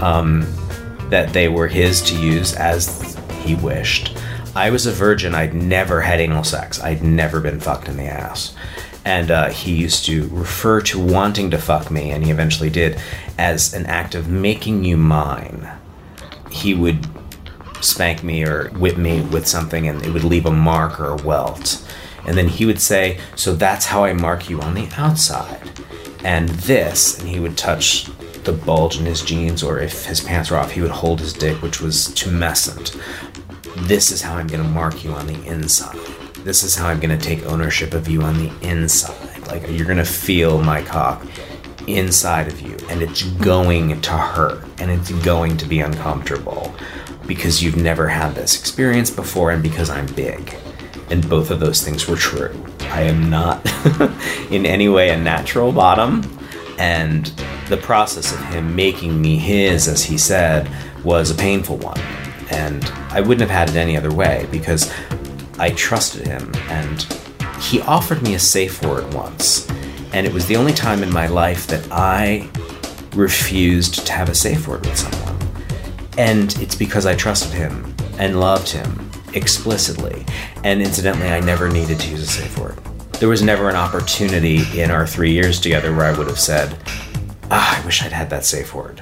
That they were his to use as he wished. I was a virgin. I'd never had anal sex. I'd never been fucked in the ass. And he used to refer to wanting to fuck me, and he eventually did, as an act of making you mine. He would spank me or whip me with something, and it would leave a mark or a welt. And then he would say, so that's how I mark you on the outside. And this, and he would touch the bulge in his jeans, or if his pants were off, he would hold his dick, which was tumescent. This is how I'm going to mark you on the inside. This is how I'm going to take ownership of you on the inside. You're going to feel my cock inside of you, and it's going to hurt, and it's going to be uncomfortable, because you've never had this experience before, and because I'm big. And both of those things were true. I am not in any way a natural bottom, and the process of him making me his, as he said, was a painful one. And I wouldn't have had it any other way, because I trusted him, and he offered me a safe word once, and it was the only time in my life that I refused to have a safe word with someone. And it's because I trusted him and loved him explicitly. And incidentally, I never needed to use a safe word. There was never an opportunity in our 3 years together where I would have said, I wish I'd had that safe word.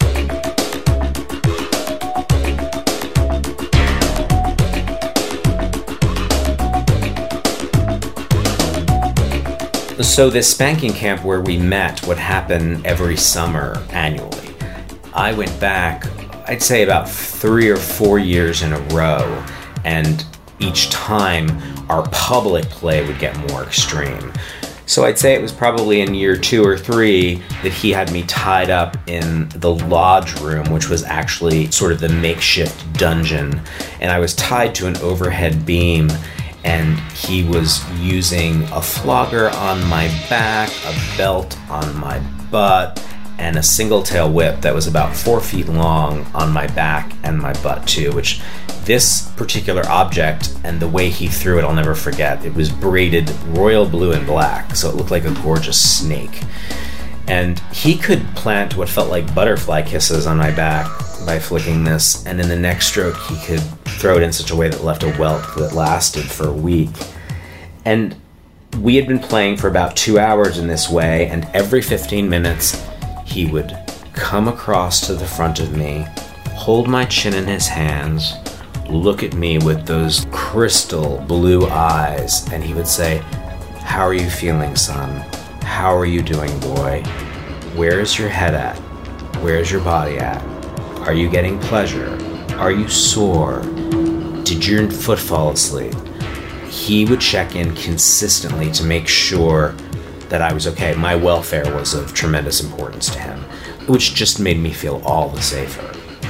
So this spanking camp where we met would happen every summer annually. I went back, I'd say about 3 or 4 years in a row, and each time our public play would get more extreme. So I'd say it was probably in year 2 or 3 that he had me tied up in the lodge room, which was actually sort of the makeshift dungeon, and I was tied to an overhead beam, and he was using a flogger on my back, a belt on my butt, and a single tail whip that was about 4 feet long on my back and my butt too, which this particular object and the way he threw it, I'll never forget. It was braided royal blue and black, so it looked like a gorgeous snake. And he could plant what felt like butterfly kisses on my back by flicking this, and in the next stroke he could throw it in such a way that left a welt that lasted for a week. And we had been playing for about 2 hours in this way, and every 15 minutes he would come across to the front of me, hold my chin in his hands, look at me with those crystal blue eyes, and he would say, "How are you feeling, son? How are you doing, boy? Where's your head at? Where's your body at? Are you getting pleasure? Are you sore? Did your foot fall asleep?" He would check in consistently to make sure that I was okay. My welfare was of tremendous importance to him, which just made me feel all the safer.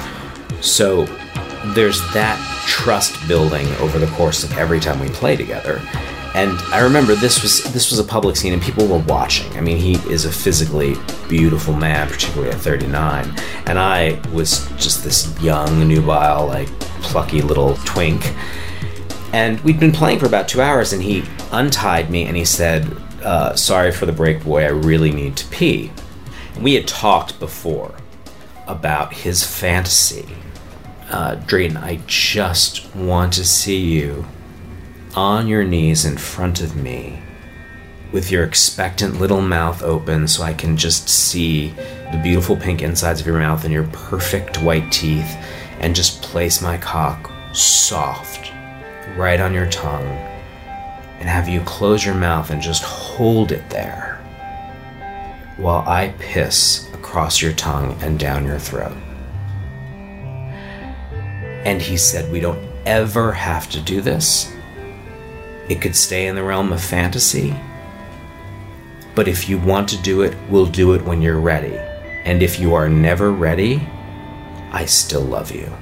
So there's that trust building over the course of every time we play together. And I remember this was a public scene and people were watching. I mean, he is a physically beautiful man, particularly at 39. And I was just this young, nubile, like plucky little twink. And we'd been playing for about 2 hours and he untied me and he said, "Sorry for the break, boy, I really need to pee." And we had talked before about his fantasy. "Drayton, I just want to see you on your knees in front of me with your expectant little mouth open so I can just see the beautiful pink insides of your mouth and your perfect white teeth and just place my cock soft right on your tongue and have you close your mouth and just hold it there while I piss across your tongue and down your throat." And he said, "We don't ever have to do this. It could stay in the realm of fantasy. But if you want to do it, we'll do it when you're ready. And if you are never ready, I still love you."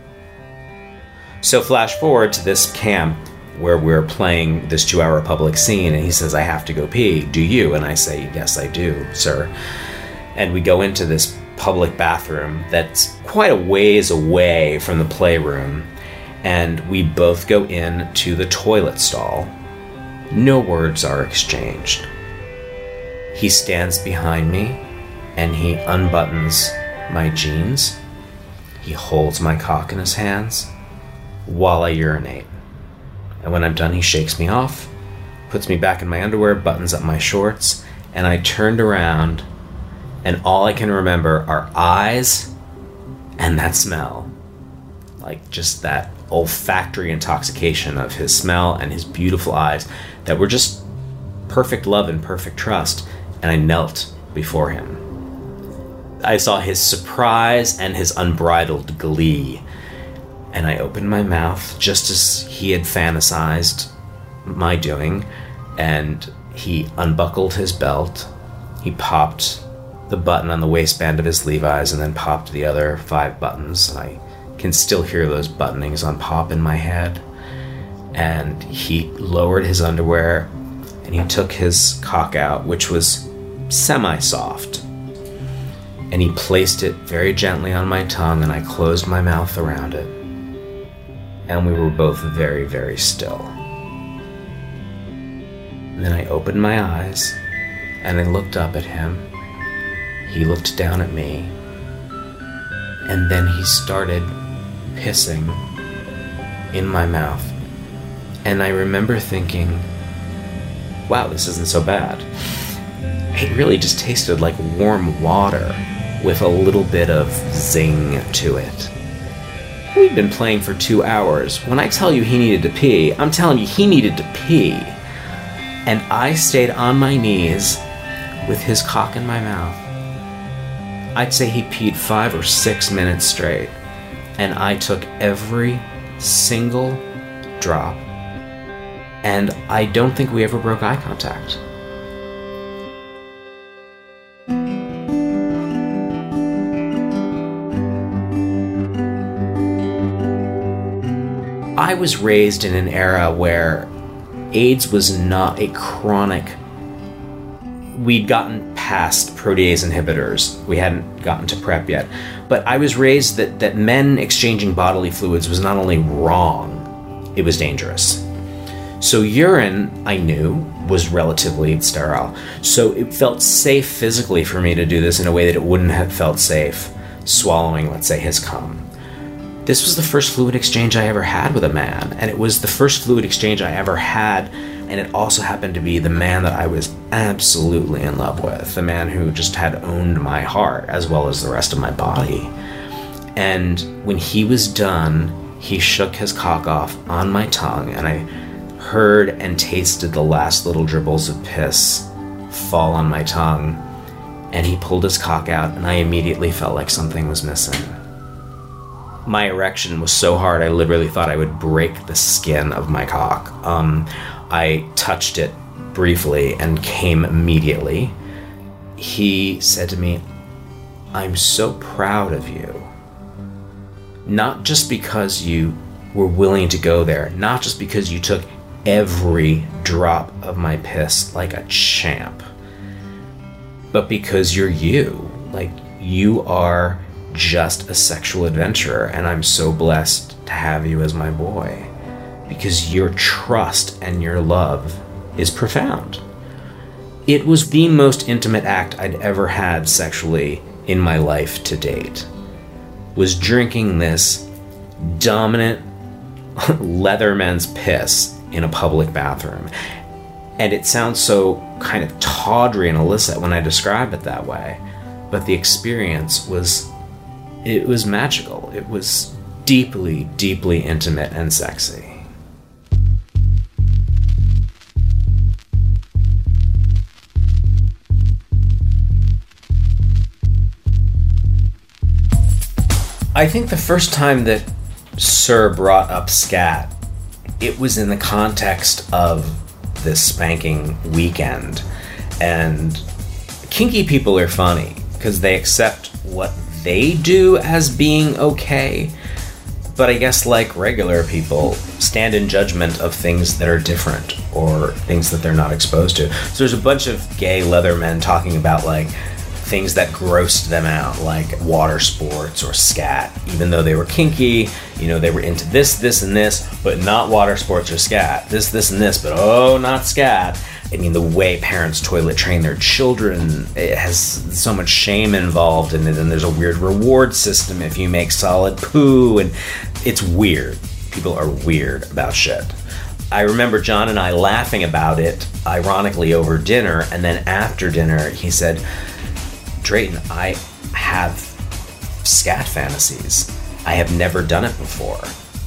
So flash forward to this camp where we're playing this 2-hour public scene, and he says, "I have to go pee. Do you?" And I say, "Yes, I do, sir." And we go into this public bathroom that's quite a ways away from the playroom, and we both go in to the toilet stall. No words are exchanged. He stands behind me and he unbuttons my jeans. He holds my cock in his hands while I urinate. And when I'm done, he shakes me off, puts me back in my underwear, buttons up my shorts, and I turned around and all I can remember are eyes and that smell. Like just that olfactory intoxication of his smell and his beautiful eyes that were just perfect love and perfect trust. And I knelt before him. I saw his surprise and his unbridled glee. And I opened my mouth just as he had fantasized my doing. And he unbuckled his belt. He popped the button on the waistband of his Levi's and then popped the other 5 buttons. And I can still hear those buttonings on pop in my head. And he lowered his underwear and he took his cock out, which was semi-soft. And he placed it very gently on my tongue and I closed my mouth around it. And we were both very, very still. And then I opened my eyes and I looked up at him. He looked down at me. And then he started pissing in my mouth. And I remember thinking, wow, this isn't so bad. It really just tasted like warm water with a little bit of zing to it. We'd been playing for 2 hours. When I tell you he needed to pee, I'm telling you he needed to pee. And I stayed on my knees with his cock in my mouth. I'd say he peed 5 or 6 minutes straight. And I took every single drop. And I don't think we ever broke eye contact. I was raised in an era where AIDS was not a chronic. We'd gotten past protease inhibitors. We hadn't gotten to PrEP yet. But I was raised that men exchanging bodily fluids was not only wrong, it was dangerous. So urine, I knew, was relatively sterile. So it felt safe physically for me to do this in a way that it wouldn't have felt safe swallowing, let's say, his cum. This was the first fluid exchange I ever had with a man, and it was the first fluid exchange I ever had, and it also happened to be the man that I was absolutely in love with, the man who just had owned my heart as well as the rest of my body. And when he was done, he shook his cock off on my tongue, and I heard and tasted the last little dribbles of piss fall on my tongue, and he pulled his cock out, and I immediately felt like something was missing. My erection was so hard I literally thought I would break the skin of my cock. I touched it briefly and came immediately. He said to me, "I'm so proud of you. Not just because you were willing to go there, not just because you took every drop of my piss like a champ, but because you're you. Like, you are just a sexual adventurer, and I'm so blessed to have you as my boy, because your trust and your love is profound." It was the most intimate act I'd ever had sexually in my life to date, was drinking this dominant Leatherman's piss in a public bathroom. And it sounds so kind of tawdry and illicit when I describe it that way, but the experience was magical. It was deeply, deeply intimate and sexy. I think the first time that Sir brought up scat, it was in the context of this spanking weekend. And kinky people are funny because they accept what they do as being okay, but I guess like regular people stand in judgment of things that are different or things that they're not exposed to. So there's a bunch of gay leather men talking about like things that grossed them out, like water sports or scat, even though they were kinky, you know, they were into this, and this, but not water sports or scat. This, and this, but oh, not scat. I mean, the way parents toilet train their children, it has so much shame involved in it, and there's a weird reward system if you make solid poo, and it's weird. People are weird about shit. I remember John and I laughing about it, ironically, over dinner, and then after dinner, he said, "Drayton, I have scat fantasies. I have never done it before.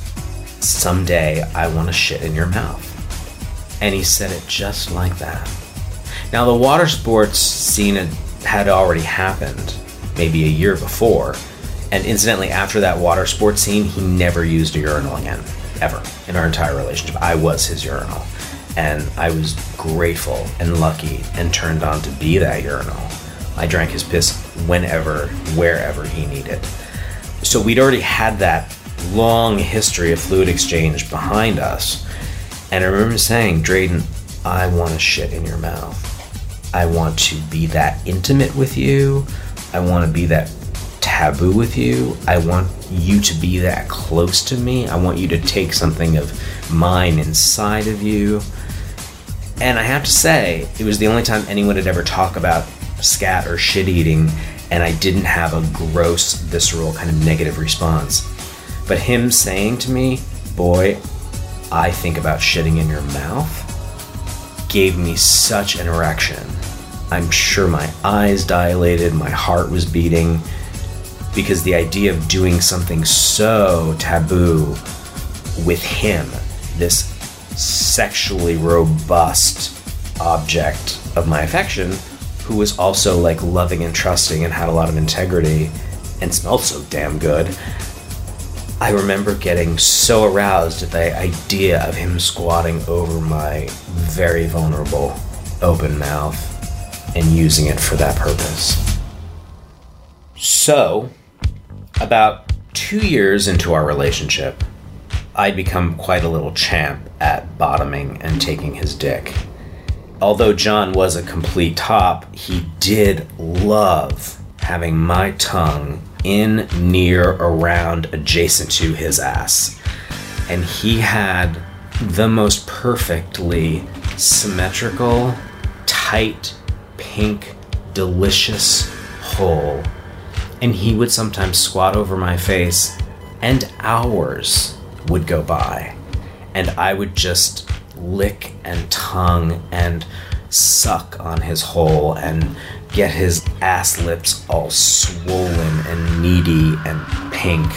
Someday I want to shit in your mouth." And he said it just like that. Now, the water sports scene had already happened maybe a year before. And incidentally, after that water sports scene, he never used a urinal again, ever, in our entire relationship. I was his urinal. And I was grateful and lucky and turned on to be that urinal. I drank his piss whenever, wherever he needed. So we'd already had that long history of fluid exchange behind us. And I remember saying, "Drayton, I want to shit in your mouth. I want to be that intimate with you. I want to be that taboo with you. I want you to be that close to me. I want you to take something of mine inside of you." And I have to say, it was the only time anyone had ever talked about scat or shit eating, and I didn't have a gross, visceral kind of negative response. But him saying to me, boy, I think about shitting in your mouth, gave me such an erection. I'm sure my eyes dilated, my heart was beating, because the idea of doing something so taboo with him, this sexually robust object of my affection, who was also like loving and trusting and had a lot of integrity and smelled so damn good, I remember getting so aroused at the idea of him squatting over my very vulnerable open mouth and using it for that purpose. So, about 2 years into our relationship, I'd become quite a little champ at bottoming and taking his dick. Although John was a complete top, he did love having my tongue in, near, around, adjacent to his ass. And he had the most perfectly symmetrical, tight, pink, delicious hole. And he would sometimes squat over my face, and hours would go by, and I would just lick and tongue and suck on his hole and get his ass lips all swollen and needy and pink.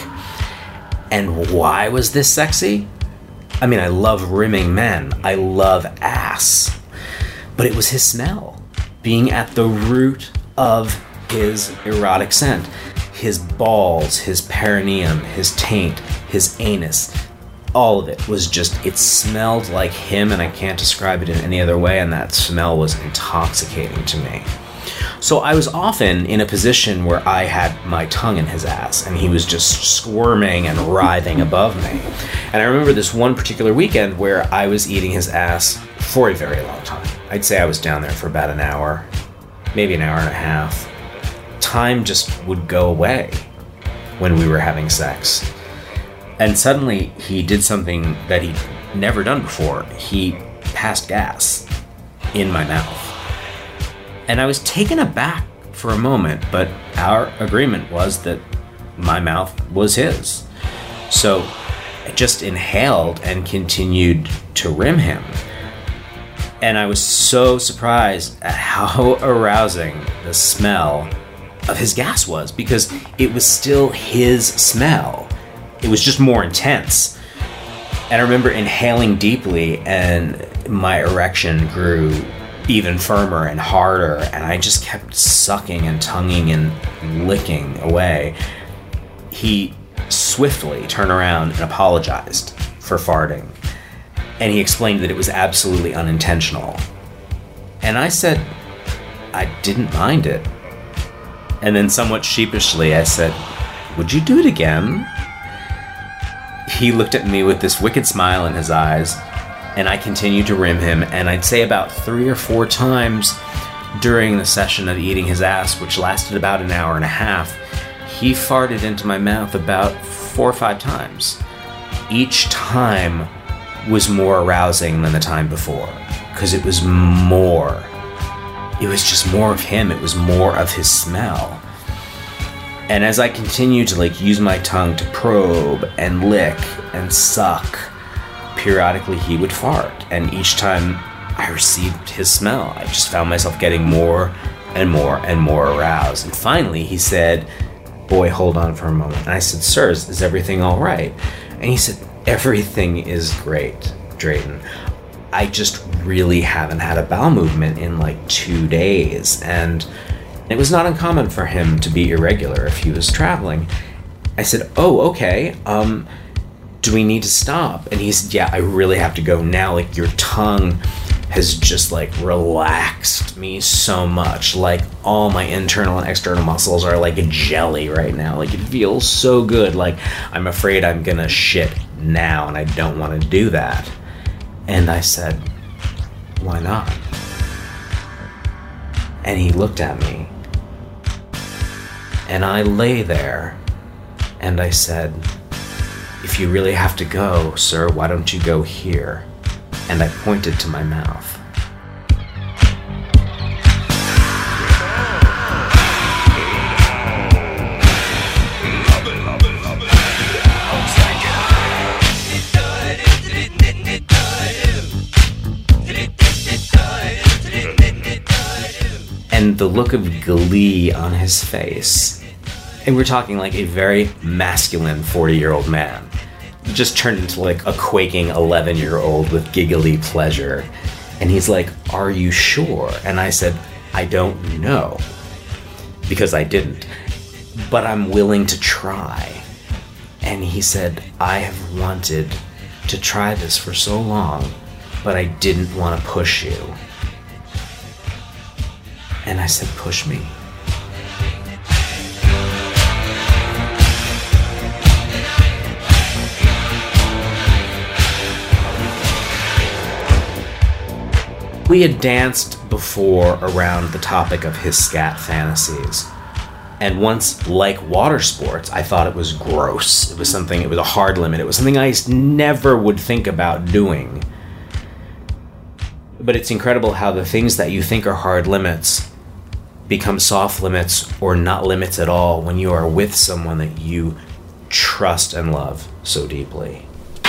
And why was this sexy? I mean, I love rimming men. I love ass. But it was his smell, being at the root of his erotic scent. His balls, his perineum, his taint, his anus, all of it was just, it smelled like him, and I can't describe it in any other way, and that smell was intoxicating to me. So I was often in a position where I had my tongue in his ass, and he was just squirming and writhing above me. And I remember this one particular weekend where I was eating his ass for a very long time. I'd say I was down there for about an hour, maybe an hour and a half. Time just would go away when we were having sex. And suddenly he did something that he'd never done before. He passed gas in my mouth. And I was taken aback for a moment, but our agreement was that my mouth was his. So I just inhaled and continued to rim him. And I was so surprised at how arousing the smell of his gas was, because it was still his smell. It was just more intense. And I remember inhaling deeply, and my erection grew even firmer and harder, and I just kept sucking and tonguing and licking away. He swiftly turned around and apologized for farting. And he explained that it was absolutely unintentional. And I said I didn't mind it. And then somewhat sheepishly I said, "Would you do it again?" He looked at me with this wicked smile in his eyes, and I continued to rim him, and I'd say about 3 or 4 times during the session of eating his ass, which lasted about an hour and a half, he farted into my mouth about 4 or 5 times. Each time was more arousing than the time before, because it was more. It was just more of him. It was more of his smell. And as I continued to use my tongue to probe and lick and suck, periodically he would fart. And each time I received his smell, I just found myself getting more and more and more aroused. And finally he said, "Boy, hold on for a moment." And I said, "Sir, is everything all right?" And he said, "Everything is great, Drayton. I just really haven't had a bowel movement in 2 days." And it was not uncommon for him to be irregular if he was traveling. I said, "Oh, okay. Do we need to stop?" And he said, "Yeah, I really have to go now. Your tongue has just relaxed me so much. All my internal and external muscles are like a jelly right now. It feels so good. I'm afraid I'm gonna shit now, and I don't want to do that." And I said, "Why not?" And he looked at me. And I lay there, and I said, "If you really have to go, sir, why don't you go here?" And I pointed to my mouth. and the look of glee on his face. And we're talking like a very masculine 40-year-old man. Just turned into like a quaking 11-year-old with giggly pleasure. And he's like, "Are you sure?" And I said, "I don't know." Because I didn't. "But I'm willing to try." And he said, "I have wanted to try this for so long, but I didn't want to push you." And I said, "Push me." We had danced before around the topic of his scat fantasies. And once, like water sports, I thought it was gross. It was a hard limit. It was something I never would think about doing. But it's incredible how the things that you think are hard limits become soft limits or not limits at all when you are with someone that you trust and love so deeply.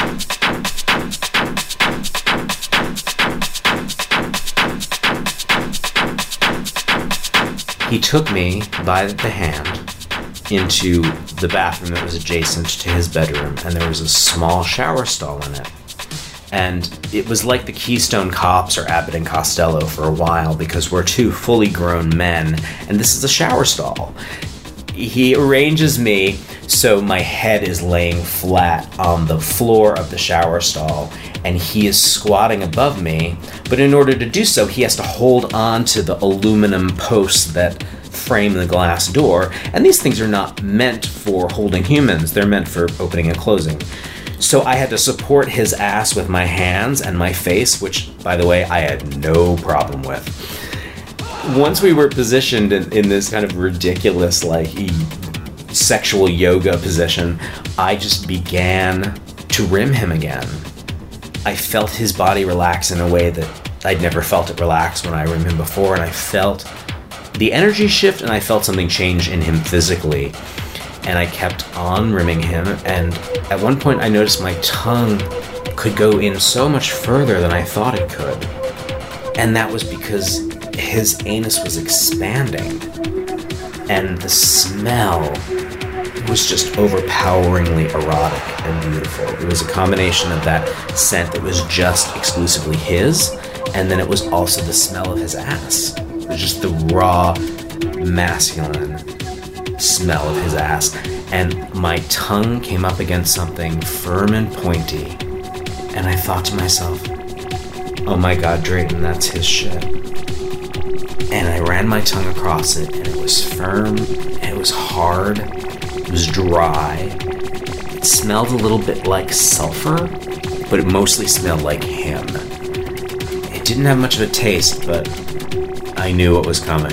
He took me by the hand into the bathroom that was adjacent to his bedroom, and there was a small shower stall in it. And it was like the Keystone Cops or Abbott and Costello for a while, because we're two fully grown men, and this is a shower stall. He arranges me so my head is laying flat on the floor of the shower stall, and he is squatting above me, but in order to do so, he has to hold on to the aluminum posts that frame the glass door, and these things are not meant for holding humans, they're meant for opening and closing. So I had to support his ass with my hands and my face, which, by the way, I had no problem with. Once we were positioned in this kind of ridiculous, like, sexual yoga position, I just began to rim him again. I felt his body relax in a way that I'd never felt it relax when I rimmed him before, and I felt the energy shift, and I felt something change in him physically. And I kept on rimming him, and at one point I noticed my tongue could go in so much further than I thought it could. And that was because his anus was expanding, and the smell was just overpoweringly erotic and beautiful. It was a combination of that scent that was just exclusively his, and then it was also the smell of his ass. It was just the raw, masculine smell of his ass, and my tongue came up against something firm and pointy, and I thought to myself, "Oh my God, Drayton, that's his shit." And I ran my tongue across it, and it was firm, and it was hard, it was dry, it smelled a little bit like sulfur, but it mostly smelled like him. It didn't have much of a taste, but I knew what was coming.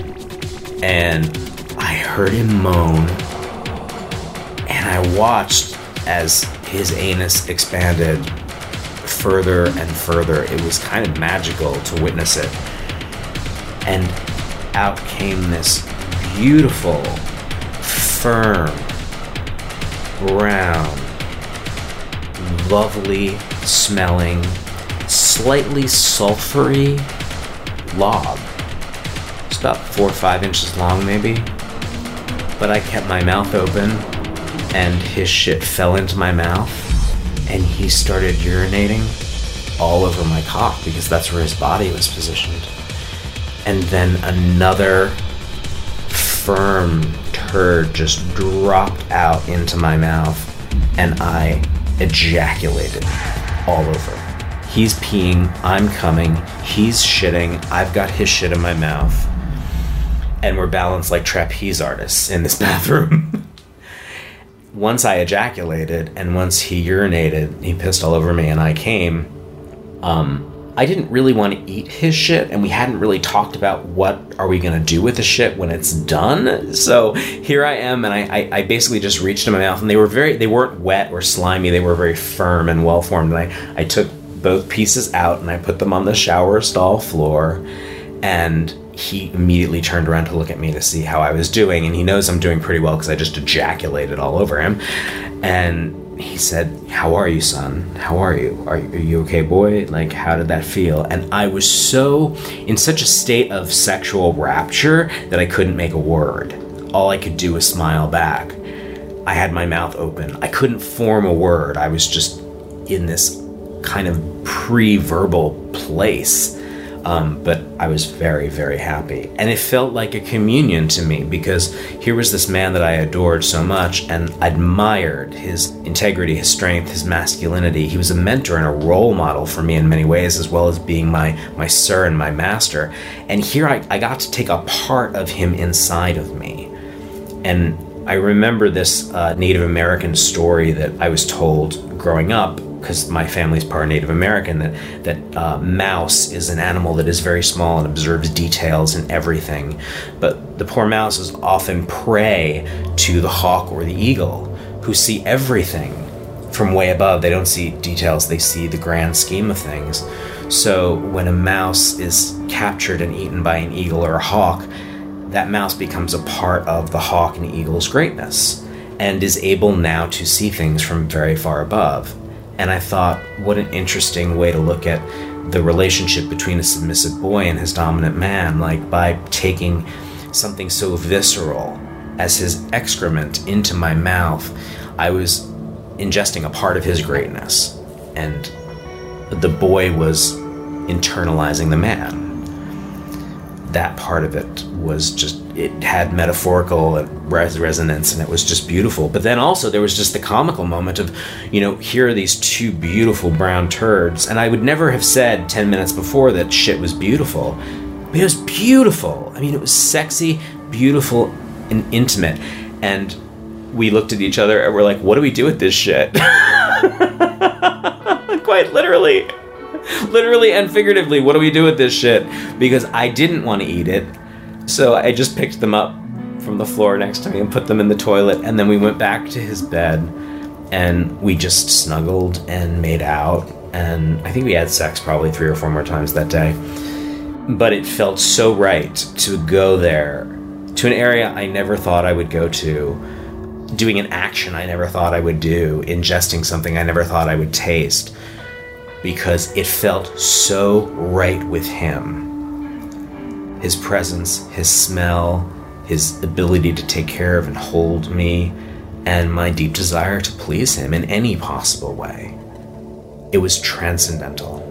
And I heard him moan, and I watched as his anus expanded further and further. It was kind of magical to witness it. And out came this beautiful, firm, brown, lovely smelling, slightly sulfury lob. It's about 4 or 5 inches long, maybe. But I kept my mouth open, and his shit fell into my mouth, and he started urinating all over my cock, because that's where his body was positioned. And then another firm turd just dropped out into my mouth, and I ejaculated all over. He's peeing, I'm coming, he's shitting, I've got his shit in my mouth, and we're balanced like trapeze artists in this bathroom. Once I ejaculated, and once he urinated, he pissed all over me, and I came, I didn't really want to eat his shit, and we hadn't really talked about what are we going to do with the shit when it's done. So here I am, and I basically just reached in my mouth, and they weren't wet or slimy, they were very firm and well-formed, and I took both pieces out, and I put them on the shower stall floor, and he immediately turned around to look at me to see how I was doing, and he knows I'm doing pretty well because I just ejaculated all over him. And he said, "How are you, son? How are you? Are you okay, boy? Like, how did that feel?" And I was in such a state of sexual rapture that I couldn't make a word. All I could do was smile back. I had my mouth open. I couldn't form a word. I was just in this kind of pre-verbal place. But I was very, very happy. And it felt like a communion to me, because here was this man that I adored so much and admired his integrity, his strength, his masculinity. He was a mentor and a role model for me in many ways, as well as being my sir and my master. And here I got to take a part of him inside of me. And I remember this Native American story that I was told growing up, because my family's part Native American, that mouse is an animal that is very small and observes details in everything. But the poor mouse is often prey to the hawk or the eagle, who see everything from way above. They don't see details, they see the grand scheme of things. So when a mouse is captured and eaten by an eagle or a hawk, that mouse becomes a part of the hawk and eagle's greatness and is able now to see things from very far above. And I thought, what an interesting way to look at the relationship between a submissive boy and his dominant man, like by taking something so visceral as his excrement into my mouth, I was ingesting a part of his greatness, and the boy was internalizing the man. That part of it was just, it had metaphorical resonance, and it was just beautiful. But then also there was just the comical moment of, here are these two beautiful brown turds, and I would never have said 10 minutes before that shit was beautiful, but it was beautiful. I mean, it was sexy, beautiful, and intimate. And we looked at each other and we're like, what do we do with this shit? Quite literally and figuratively, what do we do with this shit? Because I didn't want to eat it, so I just picked them up from the floor next to me and put them in the toilet, and then we went back to his bed and we just snuggled and made out, and I think we had sex probably 3 or 4 more times that day. But it felt so right to go there, to an area I never thought I would go to, doing an action I never thought I would do, ingesting something I never thought I would taste, because it felt so right with him. His presence, his smell, his ability to take care of and hold me, and my deep desire to please him in any possible way. It was transcendental.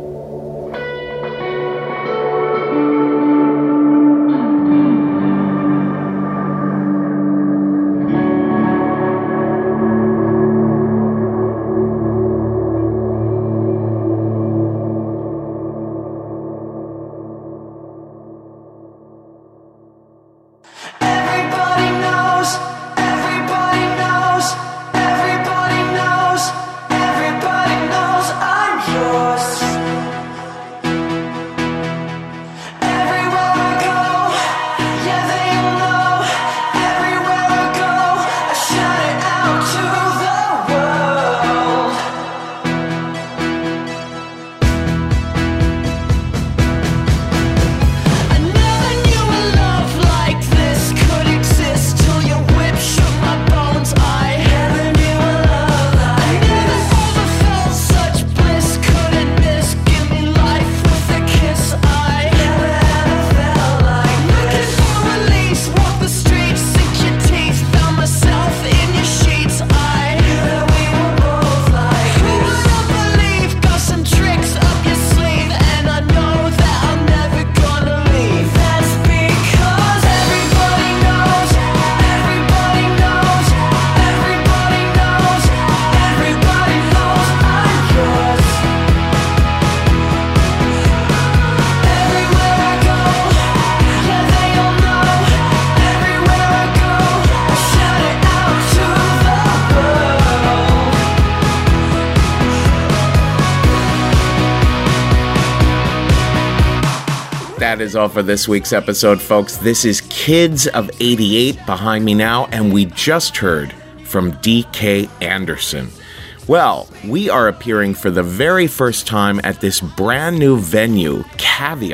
That is all for this week's episode, folks. This is Kids of 88 behind me now, and we just heard from D.K. Anderson. Well, we are appearing for the very first time at this brand new venue, Caveat,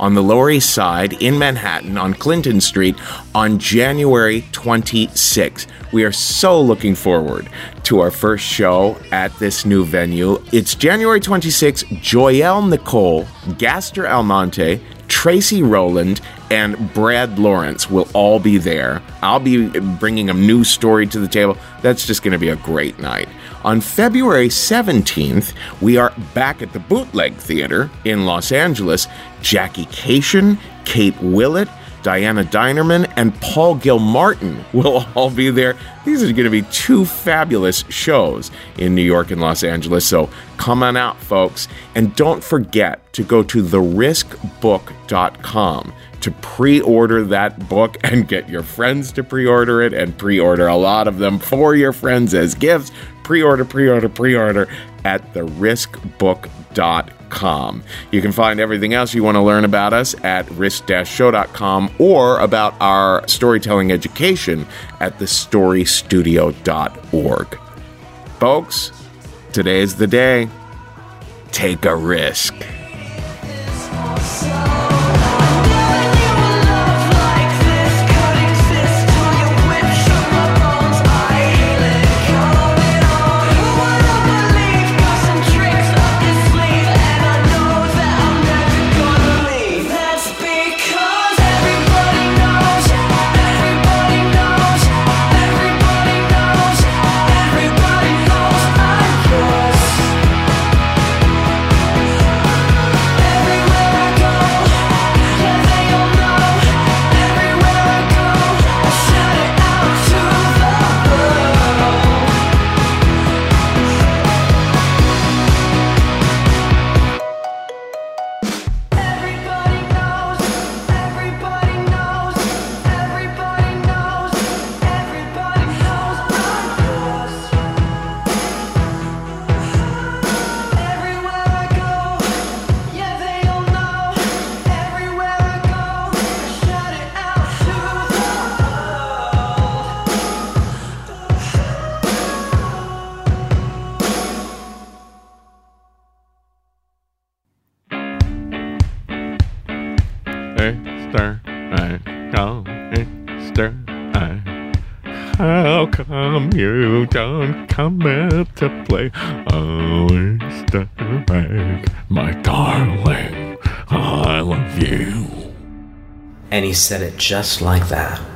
on the Lower East Side in Manhattan on Clinton Street on January 26th. We are so looking forward to our first show at this new venue. It's January 26th. Joyelle Nicole, Gaster Almonte, Tracy Rowland, and Brad Lawrence will all be there. I'll be bringing a new story to the table. That's just going to be a great night. On February 17th, we are back at the Bootleg Theater in Los Angeles. Jackie Cation, Kate Willett, Diana Dinerman, and Paul Gilmartin will all be there. These are going to be two fabulous shows in New York and Los Angeles, so come on out, folks. And don't forget to go to theriskbook.com to pre-order that book and get your friends to pre-order it and pre-order a lot of them for your friends as gifts. Pre-order at theriskbook.com. You can find everything else you want to learn about us at risk-show.com or about our storytelling education at thestorystudio.org. Folks, today's the day. Take a risk. How come you don't come out to play? Oh, Easter egg, my darling, I love you. And he said it just like that.